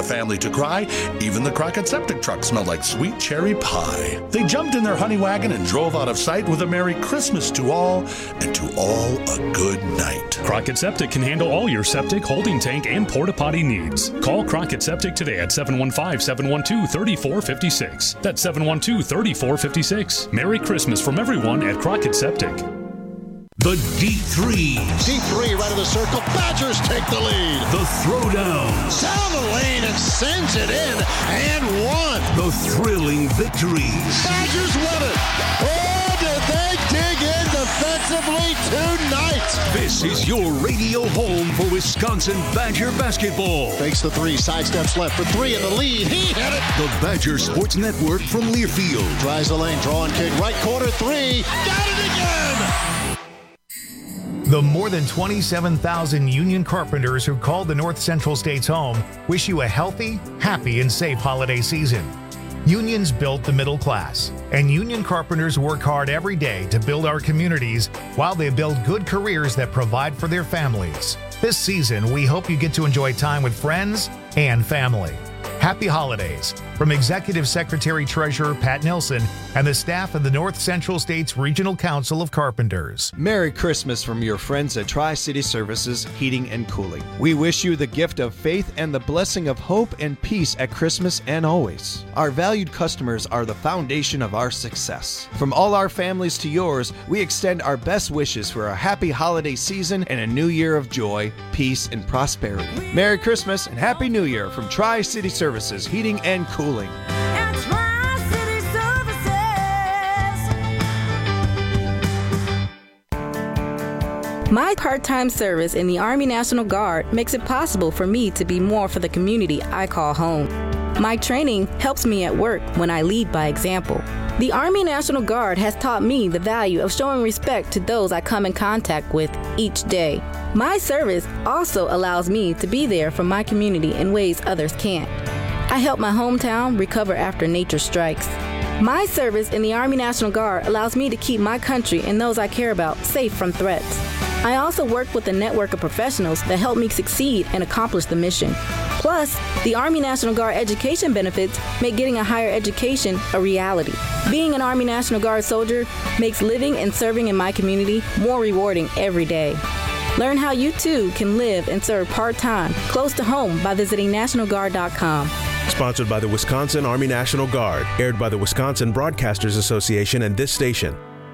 to cry. Even the Crockett septic truck smelled like sweet cherry pie. They jumped in their honey wagon and drove out of sight with a Merry Christmas to all, and to all a good night. Crockett Septic can handle all your septic, holding tank, and porta potty needs. Call Crockett Septic today at seven one five, seven one two, three four five six. That's seven one two, three four five six. Merry Christmas from everyone at Crockett Septic. The Deep Threes. Deep three right of the circle. Badgers take the lead. The Throwdowns. Down the lane and sends it in and one. The thrilling victories. Badgers win it. Oh, did they dig in defensively tonight? This is your radio home for Wisconsin Badger basketball. Fakes the three, sidesteps left for three in the lead. He hit it. The Badger Sports Network from Learfield. Tries the lane, drawing kick, right corner three. Got it again. The more than twenty-seven thousand union carpenters who called the North Central States home wish you a healthy, happy, and safe holiday season. Unions built the middle class, and union carpenters work hard every day to build our communities while they build good careers that provide for their families. This season, we hope you get to enjoy time with friends and family. Happy holidays from Executive Secretary Treasurer Pat Nilsson and the staff of the North Central States Regional Council of Carpenters. Merry Christmas from your friends at Tri-City Services Heating and Cooling. We wish you the gift of faith and the blessing of hope and peace at Christmas and always. Our valued customers are the foundation of our success. From all our families to yours, we extend our best wishes for a happy holiday season and a new year of joy, peace, and prosperity. Merry Christmas and Happy New Year from Tri-City Services Heating and Cooling. My part-time service in the Army National Guard makes it possible for me to be more for the community I call home. My training helps me at work when I lead by example. The Army National Guard has taught me the value of showing respect to those I come in contact with each day. My service also allows me to be there for my community in ways others can't. I help my hometown recover after nature strikes. My service in the Army National Guard allows me to keep my country and those I care about safe from threats. I also work with a network of professionals that help me succeed and accomplish the mission. Plus, the Army National Guard education benefits make getting a higher education a reality. Being an Army National Guard soldier makes living and serving in my community more rewarding every day. Learn how you too can live and serve part-time, close to home by visiting National Guard dot com. Sponsored by the Wisconsin Army National Guard, aired by the Wisconsin Broadcasters Association and this station.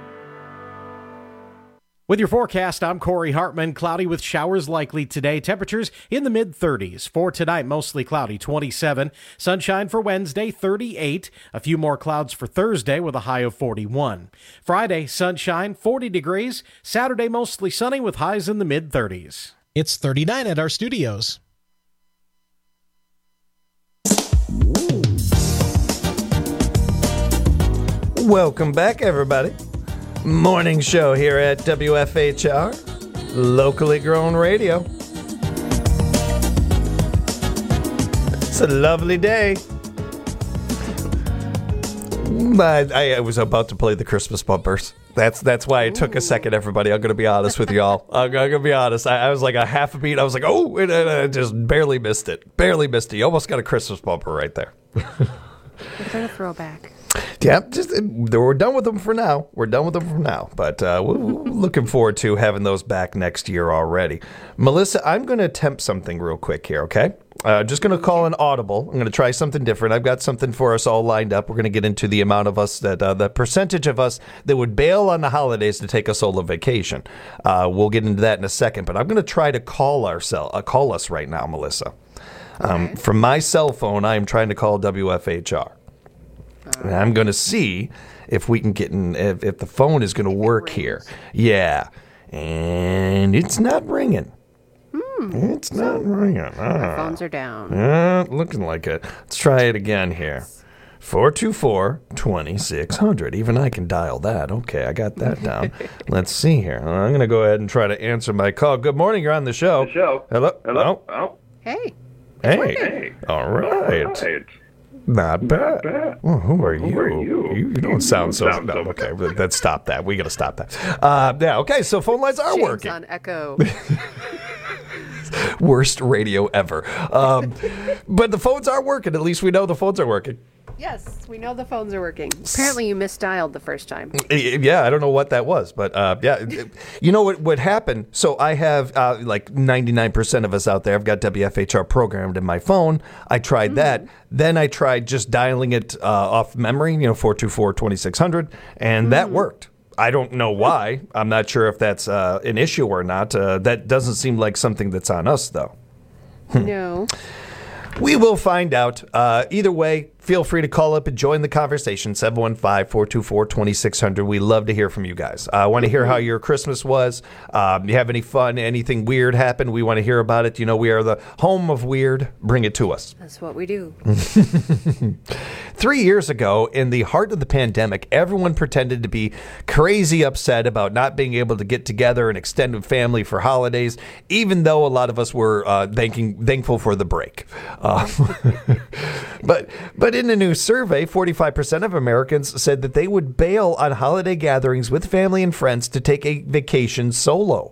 With your forecast, I'm Corey Hartman. Cloudy with showers likely today. Temperatures in the mid thirties. For tonight, mostly cloudy, twenty-seven. Sunshine for Wednesday, thirty-eight. A few more clouds for Thursday with a high of forty-one. Friday, sunshine, forty degrees. Saturday, mostly sunny with highs in the mid thirties. It's thirty-nine at our studios. Welcome back, everybody. Morning show here at W F H R, locally grown radio. It's a lovely day. I, I was about to play the Christmas bumpers. That's that's why it took a second, everybody. I'm going to be honest with y'all. I'm going to be honest. I, I was like a half a beat. I was like, oh, and I just barely missed it. Barely missed it. You almost got a Christmas bumper right there. It's a throwback. Yeah, just we're done with them for now. We're done with them for now, but uh, we're looking forward to having those back next year already. Melissa, I'm going to attempt something real quick here, okay? Uh, just going to call an audible. I'm going to try something different. I've got something for us all lined up. We're going to get into the amount of us that, uh, the percentage of us that would bail on the holidays to take a solo vacation. Uh, we'll get into that in a second, but I'm going to try to call ourselves, uh, call us right now, Melissa. Um, okay. From my cell phone, I am trying to call W F H R. And I'm going to see if we can get in, if, if the phone is going to work here. Yeah. And it's not ringing. Hmm. It's not ringing. Our phones are down. Uh, looking like it. Let's try it again here. four two four, two six zero zero. Even I can dial that. Okay, I got that down. Let's see here. I'm going to go ahead and try to answer my call. Good morning. You're on the show. The show. Hello. Hello. Oh. Hey. Hey. Hey. All right. All right. Not bad. Not bad. Well, who are who you? Are you? You, you don't sound so. Sound no, so okay, let's stop that. We got to stop that. Uh, yeah, okay, so phone lines are James working. on Echo. Worst radio ever. Um, but the phones are working. At least we know the phones are working. Yes, we know the phones are working. Apparently you misdialed the first time. Yeah, I don't know what that was, but uh, yeah. You know what, what happened? So I have uh, like ninety-nine percent of us out there, I've got W F H R programmed in my phone. I tried mm. that. Then I tried just dialing it uh, off memory, you know, four two four, twenty-six hundred, and mm. that worked. I don't know why. I'm not sure if that's uh, an issue or not. Uh, that doesn't seem like something that's on us, though. No. We will find out. Uh, either way, feel free to call up and join the conversation, seven one five, four two four, two six zero zero. We love to hear from you guys. I uh, want to hear how your Christmas was. Um, you have any fun, anything weird happened? We want to hear about it. You know, we are the home of weird. Bring it to us. That's what we do. Three years ago, in the heart of the pandemic, everyone pretended to be crazy upset about not being able to get together and extended family for holidays, even though a lot of us were uh, thanking, thankful for the break. Uh, but but in a new survey, forty-five percent of Americans said that they would bail on holiday gatherings with family and friends to take a vacation solo.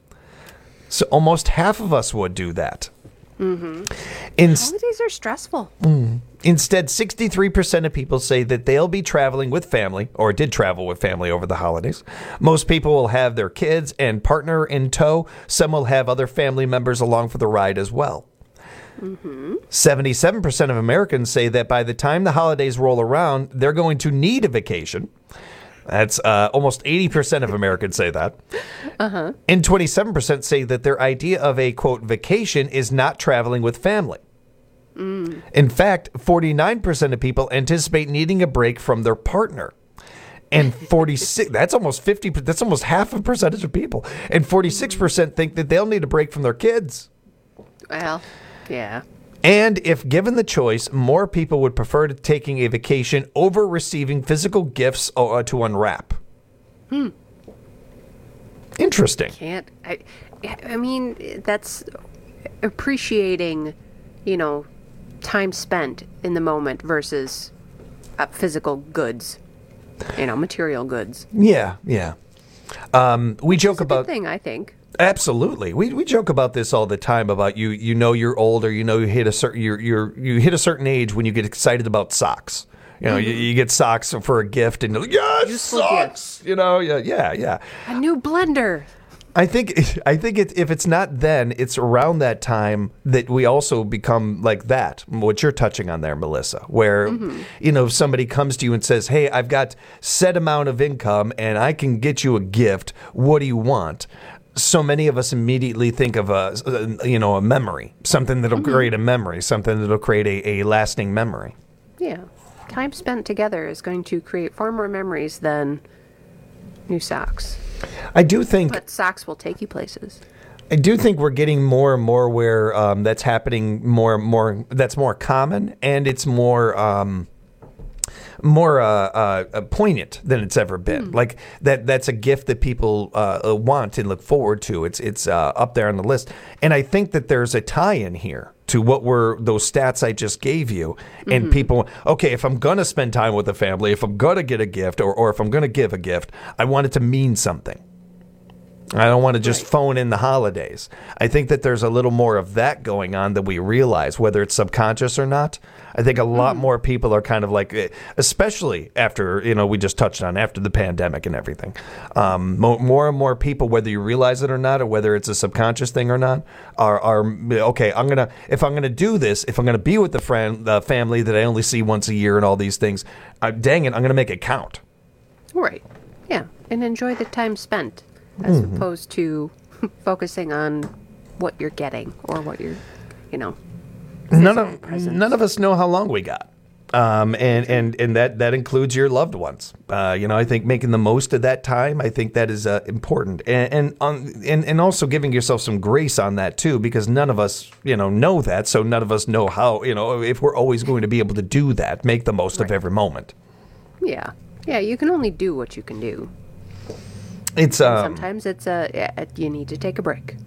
So almost half of us would do that. Mm-hmm. In, Holidays are stressful. Mm, instead, sixty-three percent of people say that they'll be traveling with family or did travel with family over the holidays. Most people will have their kids and partner in tow. Some will have other family members along for the ride as well. Mm-hmm. seventy-seven percent of Americans say that by the time the holidays roll around, they're going to need a vacation. That's uh, almost eighty percent of Americans say that. Uh-huh. And twenty-seven percent say that their idea of a, quote, vacation is not traveling with family. Mm. In fact, forty-nine percent of people anticipate needing a break from their partner. And forty-six, that's almost fifty, that's almost half a percentage of people. And forty-six percent think that they'll need a break from their kids. Well, yeah. And if given the choice, more people would prefer to taking a vacation over receiving physical gifts uh, to unwrap. Hmm. Interesting. Can't I? I mean, that's appreciating, you know, time spent in the moment versus uh, physical goods, you know, material goods. Yeah, yeah. Um, we joke It's a about good thing, I think. Absolutely. We we joke about this all the time about you you know you're old or you know you hit a certain you're, you're you hit a certain age when you get excited about socks. You know, mm-hmm. you, you get socks for a gift and you're like, yes, Useful socks. Gifts. You know, yeah, yeah, yeah. A new blender. I think I think it, if it's not then, it's around that time that we also become like that. What you're touching on there, Melissa, where mm-hmm. you know if somebody comes to you and says, "Hey, I've got set amount of income and I can get you a gift. What do you want?" So many of us immediately think of a, a you know a memory, something that'll mm-hmm. create a memory, something that'll create a, a lasting memory. Yeah, time spent together is going to create far more memories than new socks. I do think, but socks will take you places. I do think we're getting more and more where um, that's happening more and more. That's more common, and it's more. Um, more uh, uh, poignant than it's ever been. Mm. Like that that's a gift that people uh, want and look forward to. It's it's uh, up there on the list. And I think that there's a tie-in here to what were those stats I just gave you. And mm-hmm. people, okay, if I'm going to spend time with the family, if I'm going to get a gift or, or if I'm going to give a gift, I want it to mean something. I don't want to just right. phone in the holidays. I think that there's a little more of that going on than we realize, whether it's subconscious or not. I think a lot mm. more people are kind of like, especially after, you know, we just touched on after the pandemic and everything. Um, more, more and more people, whether you realize it or not, or whether it's a subconscious thing or not, are, are okay, I'm going to, if I'm going to do this, if I'm going to be with the friend, the family that I only see once a year and all these things, uh, dang it, I'm going to make it count. Right. Yeah. And enjoy the time spent. As mm-hmm. opposed to focusing on what you're getting or what you're, you know. None of presents. None of us know how long we got, um, and and and that that includes your loved ones. Uh, you know, I think making the most of that time, I think that is uh, important, and and on and, and also giving yourself some grace on that too, because none of us, you know, know that, so none of us know how, you know, if we're always going to be able to do that, make the most right. of every moment. Yeah, yeah, you can only do what you can do. It's um, sometimes it's a uh, you need to take a break.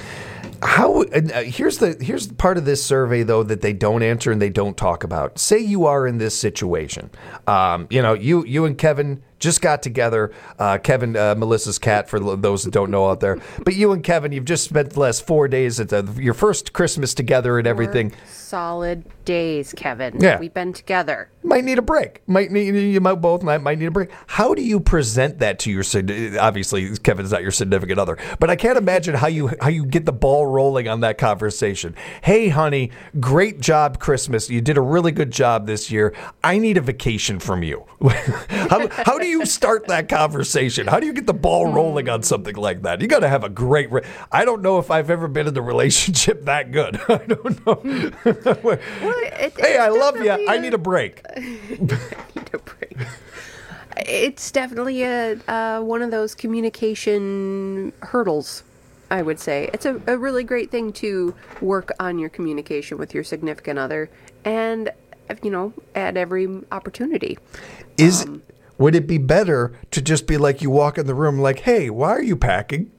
How uh, here's the here's the part of this survey though that they don't answer and they don't talk about. Say you are in this situation, um, you know, you you and Kevin just got together. Uh, Kevin, uh, Melissa's cat, for those that don't know out there. But you and Kevin, you've just spent the last four days at the, your first Christmas together and everything. Four solid days, Kevin. Yeah. We've been together. Might need a break. Might need you might both might, might need a break. How do you present that to your sig- obviously Kevin's not your significant other, but I can't imagine how you how you get the ball rolling on that conversation. Hey, honey, great job Christmas. You did a really good job this year. I need a vacation from you. how how do you start that conversation? How do you get the ball rolling on something like that? You got to have a great. Re- I don't know if I've ever been in a relationship that good. I don't know. Well, it, hey, I love you. I need a break. I need a break. It's definitely a uh, one of those communication hurdles, I would say. It's a, a really great thing to work on your communication with your significant other, and you know, at every opportunity. Is um, would it be better to just be like you walk in the room like, hey, why are you packing?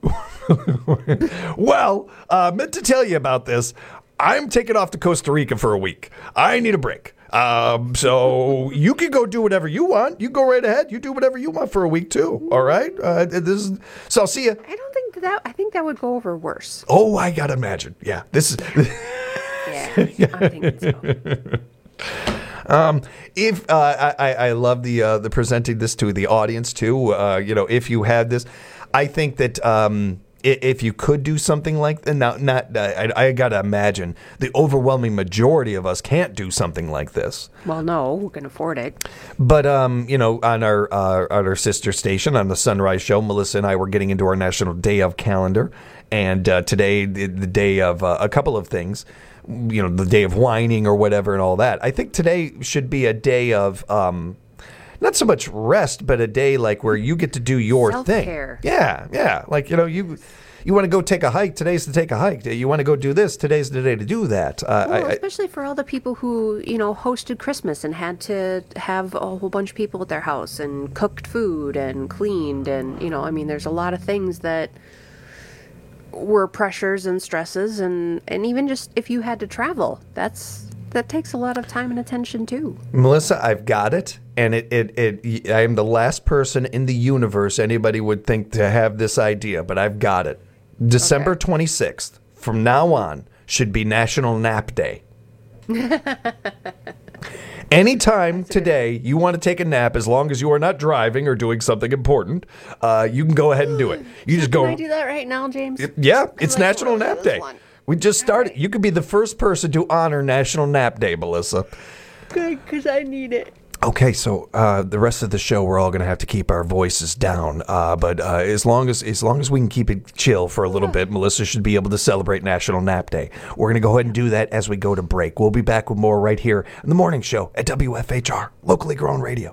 Well, uh, meant to tell you about this. I'm taking off to Costa Rica for a week. I need a break. Um, so you can go do whatever you want. You go right ahead. You do whatever you want for a week too. All right. Uh, this is, so I'll see you. I don't think that. I think that would go over worse. Oh, I gotta imagine. Yeah. This is. Yeah, I'm thinking so. Um, if uh, I, I love the uh, the presenting this to the audience too. Uh, you know, if you had this, I think that. Um, If you could do something like that, now, not uh, I, I got to imagine the overwhelming majority of us can't do something like this. Well, no, who can afford it? But um, you know, on our uh, on our sister station on the Sunrise Show, Melissa and I were getting into our National Day of calendar, and uh, today the, the day of uh, a couple of things. You know, the day of whining or whatever, and all that. I think today should be a day of. Um, Not so much rest, but a day like where you get to do your Self-care. thing. Yeah, yeah. Like, you know, you you want to go take a hike, today's to take a hike. You want to go do this, today's the day to do that. Uh, Well, I, especially for all the people who, you know, hosted Christmas and had to have a whole bunch of people at their house and cooked food and cleaned and, you know, I mean, there's a lot of things that were pressures and stresses and, and even just if you had to travel, that's that takes a lot of time and attention too. Melissa, I've got it, and it, it, it. I am the last person in the universe anybody would think to have this idea, but I've got it. December twenty-sixth, from now on, should be National Nap Day. Anytime today you want to take a nap, as long as you are not driving or doing something important, uh, you can go ahead and do it. You just go. Can I do that right now, James? It, yeah, it's National Nap Day. We just started. You could be the first person to honor National Nap Day, Melissa. Good, because I need it. Okay, so uh, the rest of the show, we're all going to have to keep our voices down. Uh, but uh, as long as as long as we can keep it chill for a little bit, Melissa should be able to celebrate National Nap Day. We're going to go ahead and do that as we go to break. We'll be back with more right here in the morning show at W F H R, locally grown radio.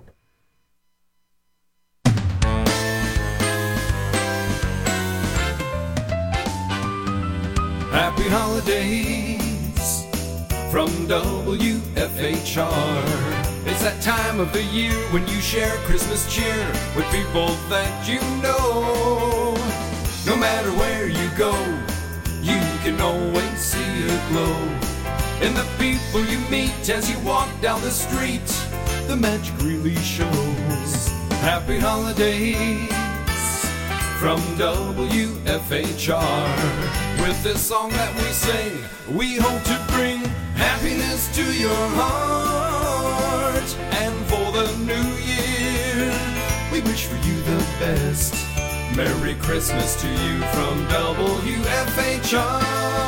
Happy holidays from W F H R. It's that time of the year when you share Christmas cheer with people that you know. No matter where you go, you can always see a glow. In the people you meet as you walk down the street, the magic really shows. Happy holidays from W F H R. With this song that we sing, we hope to bring happiness to your heart. And for the new year, we wish for you the best. Merry Christmas to you from W F H R.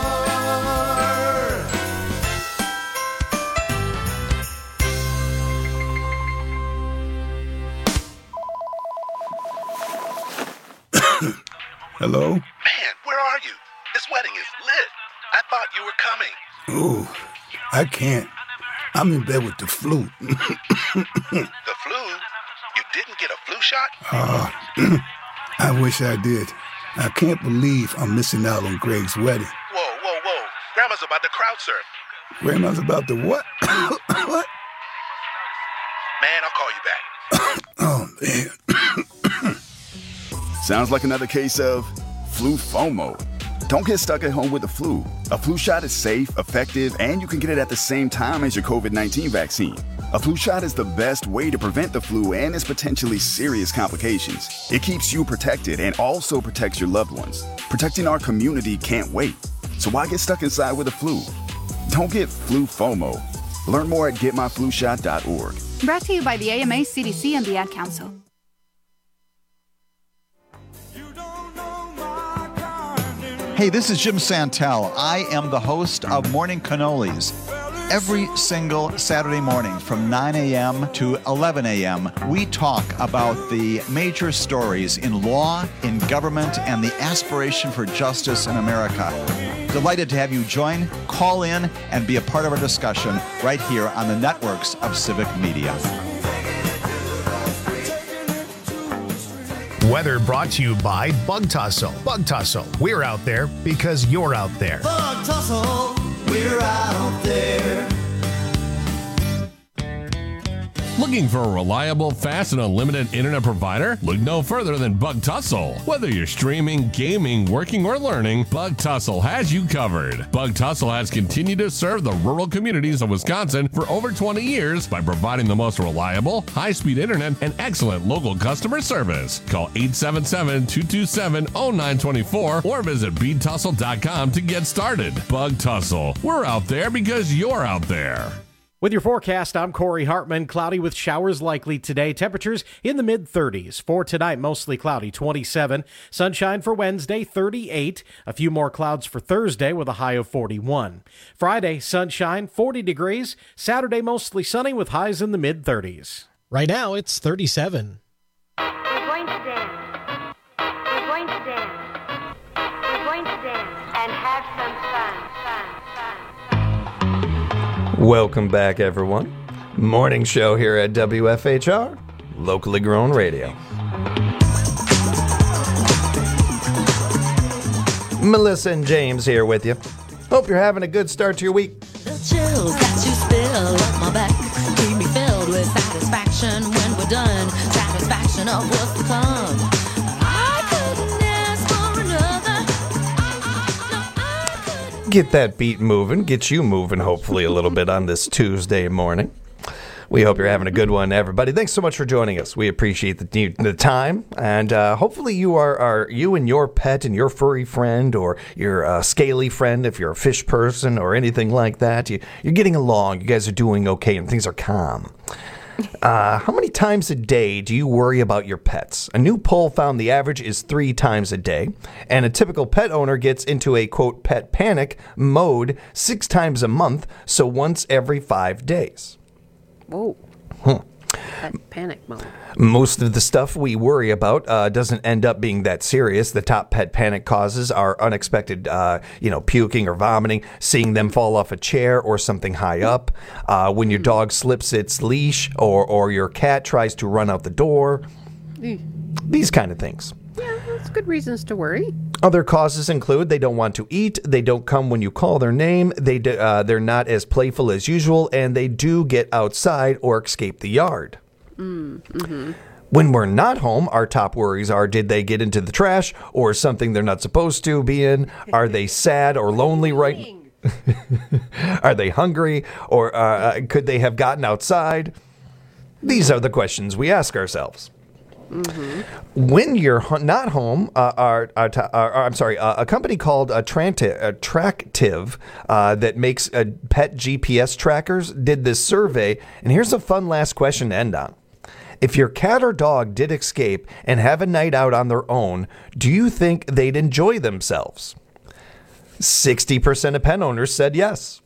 Hello? Man, where are you? This wedding is lit. I thought you were coming. Ooh, I can't. I'm in bed with the flu. The flu? You didn't get a flu shot? Uh, I wish I did. I can't believe I'm missing out on Greg's wedding. Whoa, whoa, whoa. Grandma's about to crowd surf. Grandma's about to what? What? Man, I'll call you back. Oh, man. Sounds like another case of flu FOMO. Don't get stuck at home with the flu. A flu shot is safe, effective, and you can get it at the same time as your COVID nineteen vaccine. A flu shot is the best way to prevent the flu and its potentially serious complications. It keeps you protected and also protects your loved ones. Protecting our community can't wait. So why get stuck inside with the flu? Don't get flu FOMO. Learn more at get my flu shot dot org. Brought to you by the A M A, C D C, and the Ad Council. Hey, this is Jim Santel. I am the host of Morning Cannolis. Every single Saturday morning from nine a.m. to eleven a.m., we talk about the major stories in law, in government, and the aspiration for justice in America. Delighted to have you join, call in, and be a part of our discussion right here on the networks of Civic Media. Weather brought to you by Bug Tussle. Bug Tussle, we're out there because you're out there. Bug Tussle, we're out there. Looking for a reliable, fast, and unlimited internet provider? Look no further than Bug Tussle. Whether you're streaming, gaming, working, or learning, Bug Tussle has you covered. Bug Tussle has continued to serve the rural communities of Wisconsin for over twenty years by providing the most reliable, high-speed internet and excellent local customer service. Call eight seven seven, two two seven, zero nine two four or visit bead tussle dot com to get started. Bug Tussle. We're out there because you're out there. With your forecast, I'm Corey Hartman. Cloudy with showers likely today. Temperatures in the mid thirties. For tonight, mostly cloudy, twenty-seven. Sunshine for Wednesday, thirty-eight. A few more clouds for Thursday with a high of forty-one. Friday, sunshine, forty degrees. Saturday, mostly sunny with highs in the mid thirties. Right now, it's thirty-seven. We're going to dance. We're going to dance. We're going to dance and have some fun, fun, fun. Welcome back, everyone. Morning show here at W F H R, locally grown radio. Melissa and James here with you. Hope you're having a good start to your week. The chills that you spill up my back keep me filled with satisfaction when we're done. Satisfaction of what's to come. I couldn't ask for another. Get that beat moving, get you moving hopefully a little bit on this Tuesday morning. We hope you're having a good one, everybody. Thanks so much for joining us. We appreciate the the time, and uh, hopefully you are, are you and your pet and your furry friend or your uh, scaly friend, if you're a fish person or anything like that, you, you're getting along. You guys are doing okay, and things are calm. Uh, how many times a day do you worry about your pets? A new poll found the average is three times a day, and a typical pet owner gets into a, quote, pet panic mode six times a month, so once every five days. Whoa. Hmm. Pet panic mode. Most of the stuff we worry about uh, doesn't end up being that serious. The top pet panic causes are unexpected, uh, you know, puking or vomiting, seeing them fall off a chair or something high up, uh, when your dog slips its leash or, or your cat tries to run out the door, Mm. these kind of things. Yeah, that's good reasons to worry. Other causes include they don't want to eat, they don't come when you call their name, they do, uh, they're not as playful as usual, and they do get outside or escape the yard. Mm, mm-hmm. When we're not home, our top worries are, did they get into the trash or something they're not supposed to be in? Are they sad or lonely right now? Are they hungry or uh, could they have gotten outside? These are the questions we ask ourselves. Mm-hmm. When you're ho- not home, uh, our, our, t- our, our, I'm sorry, uh, a company called Attractive, Attractive uh, that makes uh, pet G P S trackers did this survey, and here's a fun last question to end on. If your cat or dog did escape and have a night out on their own, do you think they'd enjoy themselves? sixty percent of pet owners said yes.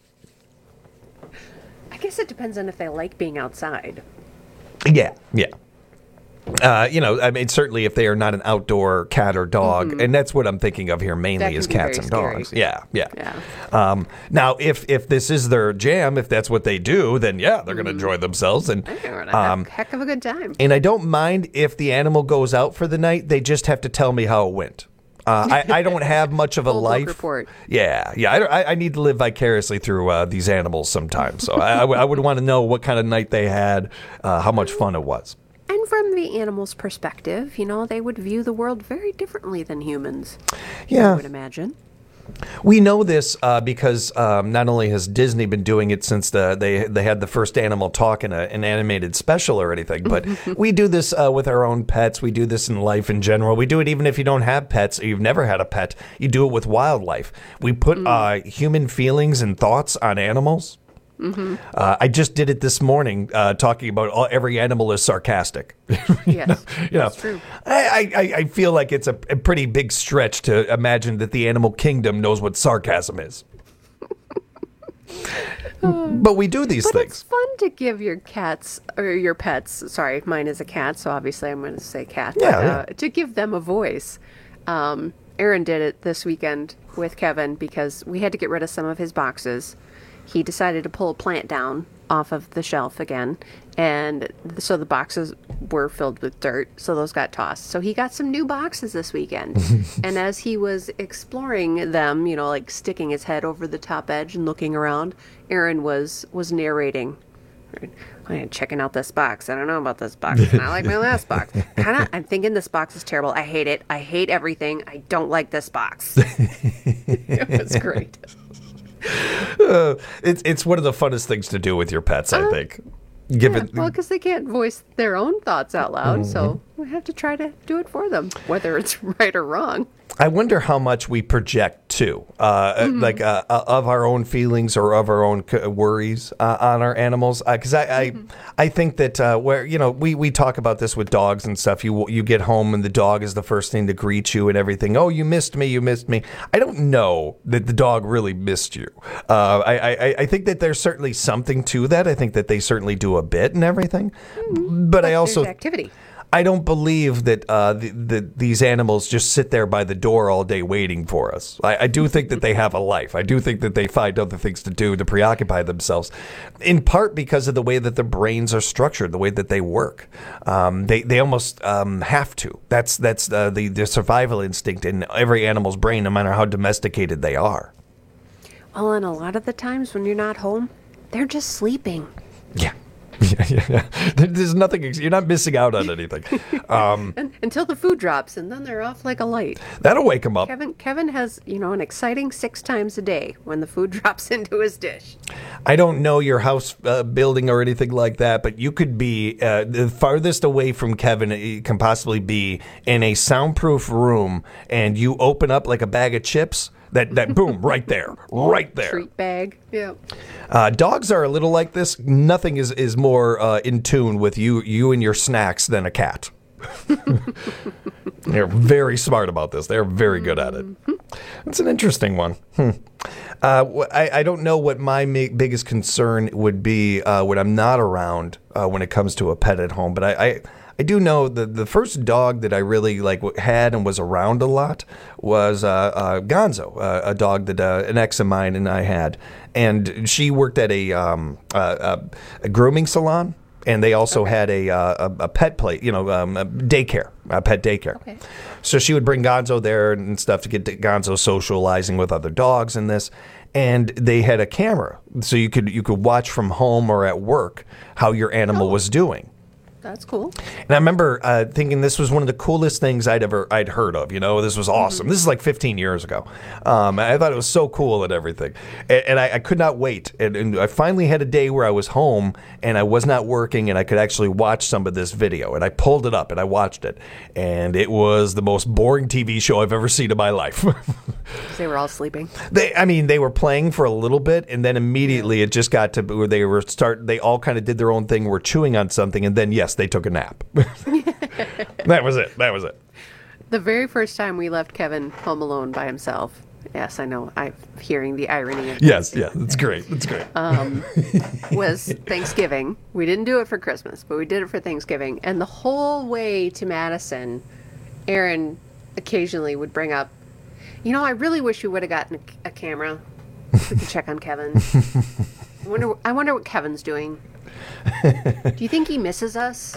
I guess it depends on if they like being outside. Yeah, yeah. Uh, you know, I mean, certainly if they are not an outdoor cat or dog, Mm-hmm. and that's what I'm thinking of here mainly is cats and scary. dogs. Yeah, yeah. Yeah. Um, now, if if this is their jam, if that's what they do, then yeah, they're going to enjoy themselves. And They're having a um, heck of a good time. and I don't mind if the animal goes out for the night. They just have to tell me how it went. Uh, I, I don't have much of a Full book life. report. Yeah, yeah. I, don't- I, I need to live vicariously through uh, these animals sometimes. So I, I, w- I would want to know what kind of night they had, uh, how much fun it was. And from the animal's perspective, you know, they would view the world very differently than humans. Yeah. I would imagine. We know this uh, because um, not only has Disney been doing it since the, they they had the first animal talk in a, an animated special or anything, but we do this uh, with our own pets. We do this in life in general. We do it even if you don't have pets or you've never had a pet. You do it with wildlife. We put mm. uh, human feelings and thoughts on animals. Mm-hmm. Uh, I just did it this morning, uh, talking about all, every animal is sarcastic. you yes, know, you know, that's true. I, I, I feel like it's a, a pretty big stretch to imagine that the animal kingdom knows what sarcasm is. But we do these but things. It's fun to give your cats, or your pets, sorry, mine is a cat, so obviously I'm going to say cat, yeah, but, yeah. Uh, to give them a voice. Um, Aaron did it this weekend with Kevin because we had to get rid of some of his boxes. He decided to pull a plant down off of the shelf again, and so the boxes were filled with dirt, so those got tossed. So he got some new boxes this weekend, and as he was exploring them, you know, like sticking his head over the top edge and looking around, Aaron was was narrating. I'm checking out this box. I don't know about this box. It's not like my last box. Kind of. I'm thinking this box is terrible. I hate it. I hate everything. I don't like this box. It was great. Uh, it's it's one of the funnest things to do with your pets, I uh, think. Give yeah, it, well, because they can't voice their own thoughts out loud, mm-hmm. so we have to try to do it for them, whether it's right or wrong. I wonder how much we project too, uh, mm-hmm. like uh, of our own feelings or of our own worries uh, on our animals. Because uh, I, mm-hmm. I, I think that uh, where you know we, we talk about this with dogs and stuff. You you get home and the dog is the first thing to greet you and everything. Oh, you missed me, you missed me. I don't know that the dog really missed you. Uh, I, I I think that there's certainly something to that. I think that they certainly do a bit and everything. Mm-hmm. But, but I also activity. I don't believe that uh, the, the, these animals just sit there by the door all day waiting for us. I, I do think that they have a life. I do think that they find other things to do to preoccupy themselves, in part because of the way that their brains are structured, the way that they work. Um, they they almost um, have to. That's that's uh, the, the survival instinct in every animal's brain, no matter how domesticated they are. Well, and a lot of the times when you're not home, they're just sleeping. Yeah. Yeah, yeah, yeah. There's nothing. You're not missing out on anything. Um, and, until the food drops, and then they're off like a light. That'll wake them up. Kevin, Kevin has, you know, an exciting six times a day when the food drops into his dish. I don't know your house uh, building or anything like that, but you could be uh, the farthest away from Kevin it can possibly be in a soundproof room, and you open up like a bag of chips. That, that boom, right there, right there. Treat bag, yeah. Uh, dogs are a little like this. Nothing is, is more uh, in tune with you you and your snacks than a cat. They're very smart about this. They're very good at it. It's an interesting one. Hmm. Uh, I, I don't know what my ma- biggest concern would be uh, when I'm not around uh, when it comes to a pet at home, but I... I I do know that the first dog that I really like had and was around a lot was uh, uh, Gonzo, uh, a dog that uh, an ex of mine and I had, and she worked at a, um, uh, a, a grooming salon, and they also okay. had a, uh, a a pet play, you know, um, a daycare, a pet daycare. Okay. So she would bring Gonzo there and stuff to get Gonzo socializing with other dogs and this. And they had a camera, so you could you could watch from home or at work how your animal oh. was doing. That's cool. And I remember uh, thinking this was one of the coolest things I'd ever I'd heard of. You know, this was awesome. Mm-hmm. This is like fifteen years ago. Um, I thought it was so cool and everything. And, and I, I could not wait. And, and I finally had a day where I was home and I was not working and I could actually watch some of this video. And I pulled it up and I watched it. And it was the most boring T V show I've ever seen in my life. They were all sleeping. They, I mean, they were playing for a little bit, and then immediately yeah. it just got to where they were start. They all kind of did their own thing, were chewing on something, and then yes, they took a nap. That was it. That was it. The very first time we left Kevin home alone by himself. Yes, I know. I'm hearing the irony of Yes, yeah, that's great. That's great. Um, was Thanksgiving. We didn't do it for Christmas, but we did it for Thanksgiving. And the whole way to Madison, Aaron occasionally would bring up, you know, I really wish we would have gotten a, a camera. We could check on Kevin. I wonder. I wonder what Kevin's doing. Do you think he misses us?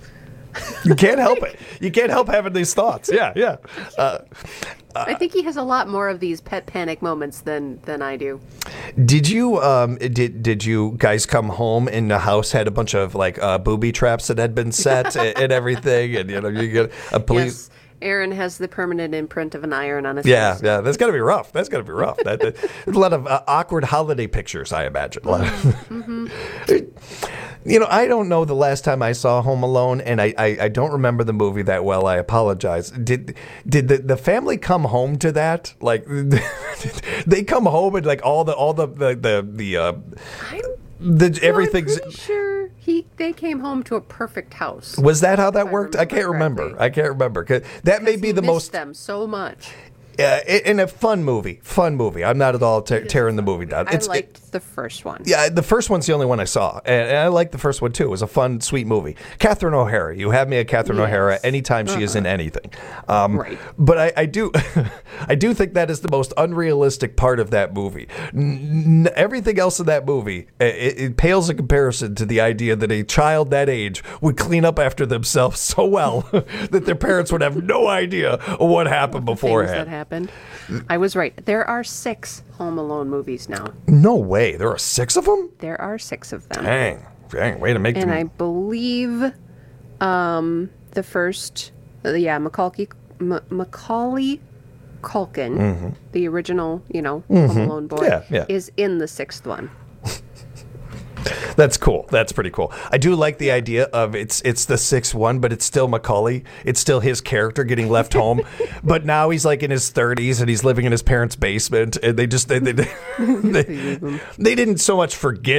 You can't help it. You can't help having these thoughts. Yeah, yeah. Uh, uh, I think he has a lot more of these pet panic moments than than I do. Did you um did did you guys come home and the house had a bunch of like uh, booby traps that had been set and, and everything, and you know you get a police. Yes. Aaron has the permanent imprint of an iron on his Yeah, face. yeah. That's got to be rough. That's got to be rough. That, that, there's a lot of uh, awkward holiday pictures, I imagine. A lot of- Mm-hmm. You know, I don't know the last time I saw Home Alone, and I, I, I don't remember the movie that well. I apologize. Did did the, the family come home to that? Like, they come home and like all the all the the the, the uh, the everything's. I'm pretty sure he they came home to a perfect house. Was that how that worked? I can't remember. I can't remember. 'Cause that may be the Missed most. them so much. Uh, in a fun movie, fun movie. I'm not at all te- tearing the movie down. I liked the first one. Yeah, the first one's the only one I saw, and, and I like the first one too. It was a fun, sweet movie. Catherine O'Hara, you have me at Catherine Yes. O'Hara anytime she is in Uh-huh. anything. Um, Right. But I, I do, I do think that is the most unrealistic part of that movie. N- n- everything else in that movie, it, it pales in comparison to the idea that a child that age would clean up after themselves so well that their parents would have no idea what happened Things beforehand. that happened. I was right. There are six Home Alone movies now. No way. There are six of them? There are six of them. Dang. Dang. Way to make And them. I believe um, the first, uh, yeah, Macaulay, M- Macaulay Culkin, Mhm. the original, you know, Mhm. Home Alone boy, Yeah, yeah. is in the sixth one. That's cool. That's pretty cool. I do like the idea of it's it's the sixth one, but it's still Macaulay. It's still his character getting left home, but now he's like in his thirties and he's living in his parents' basement, and they just they they, they, they, they didn't so much forget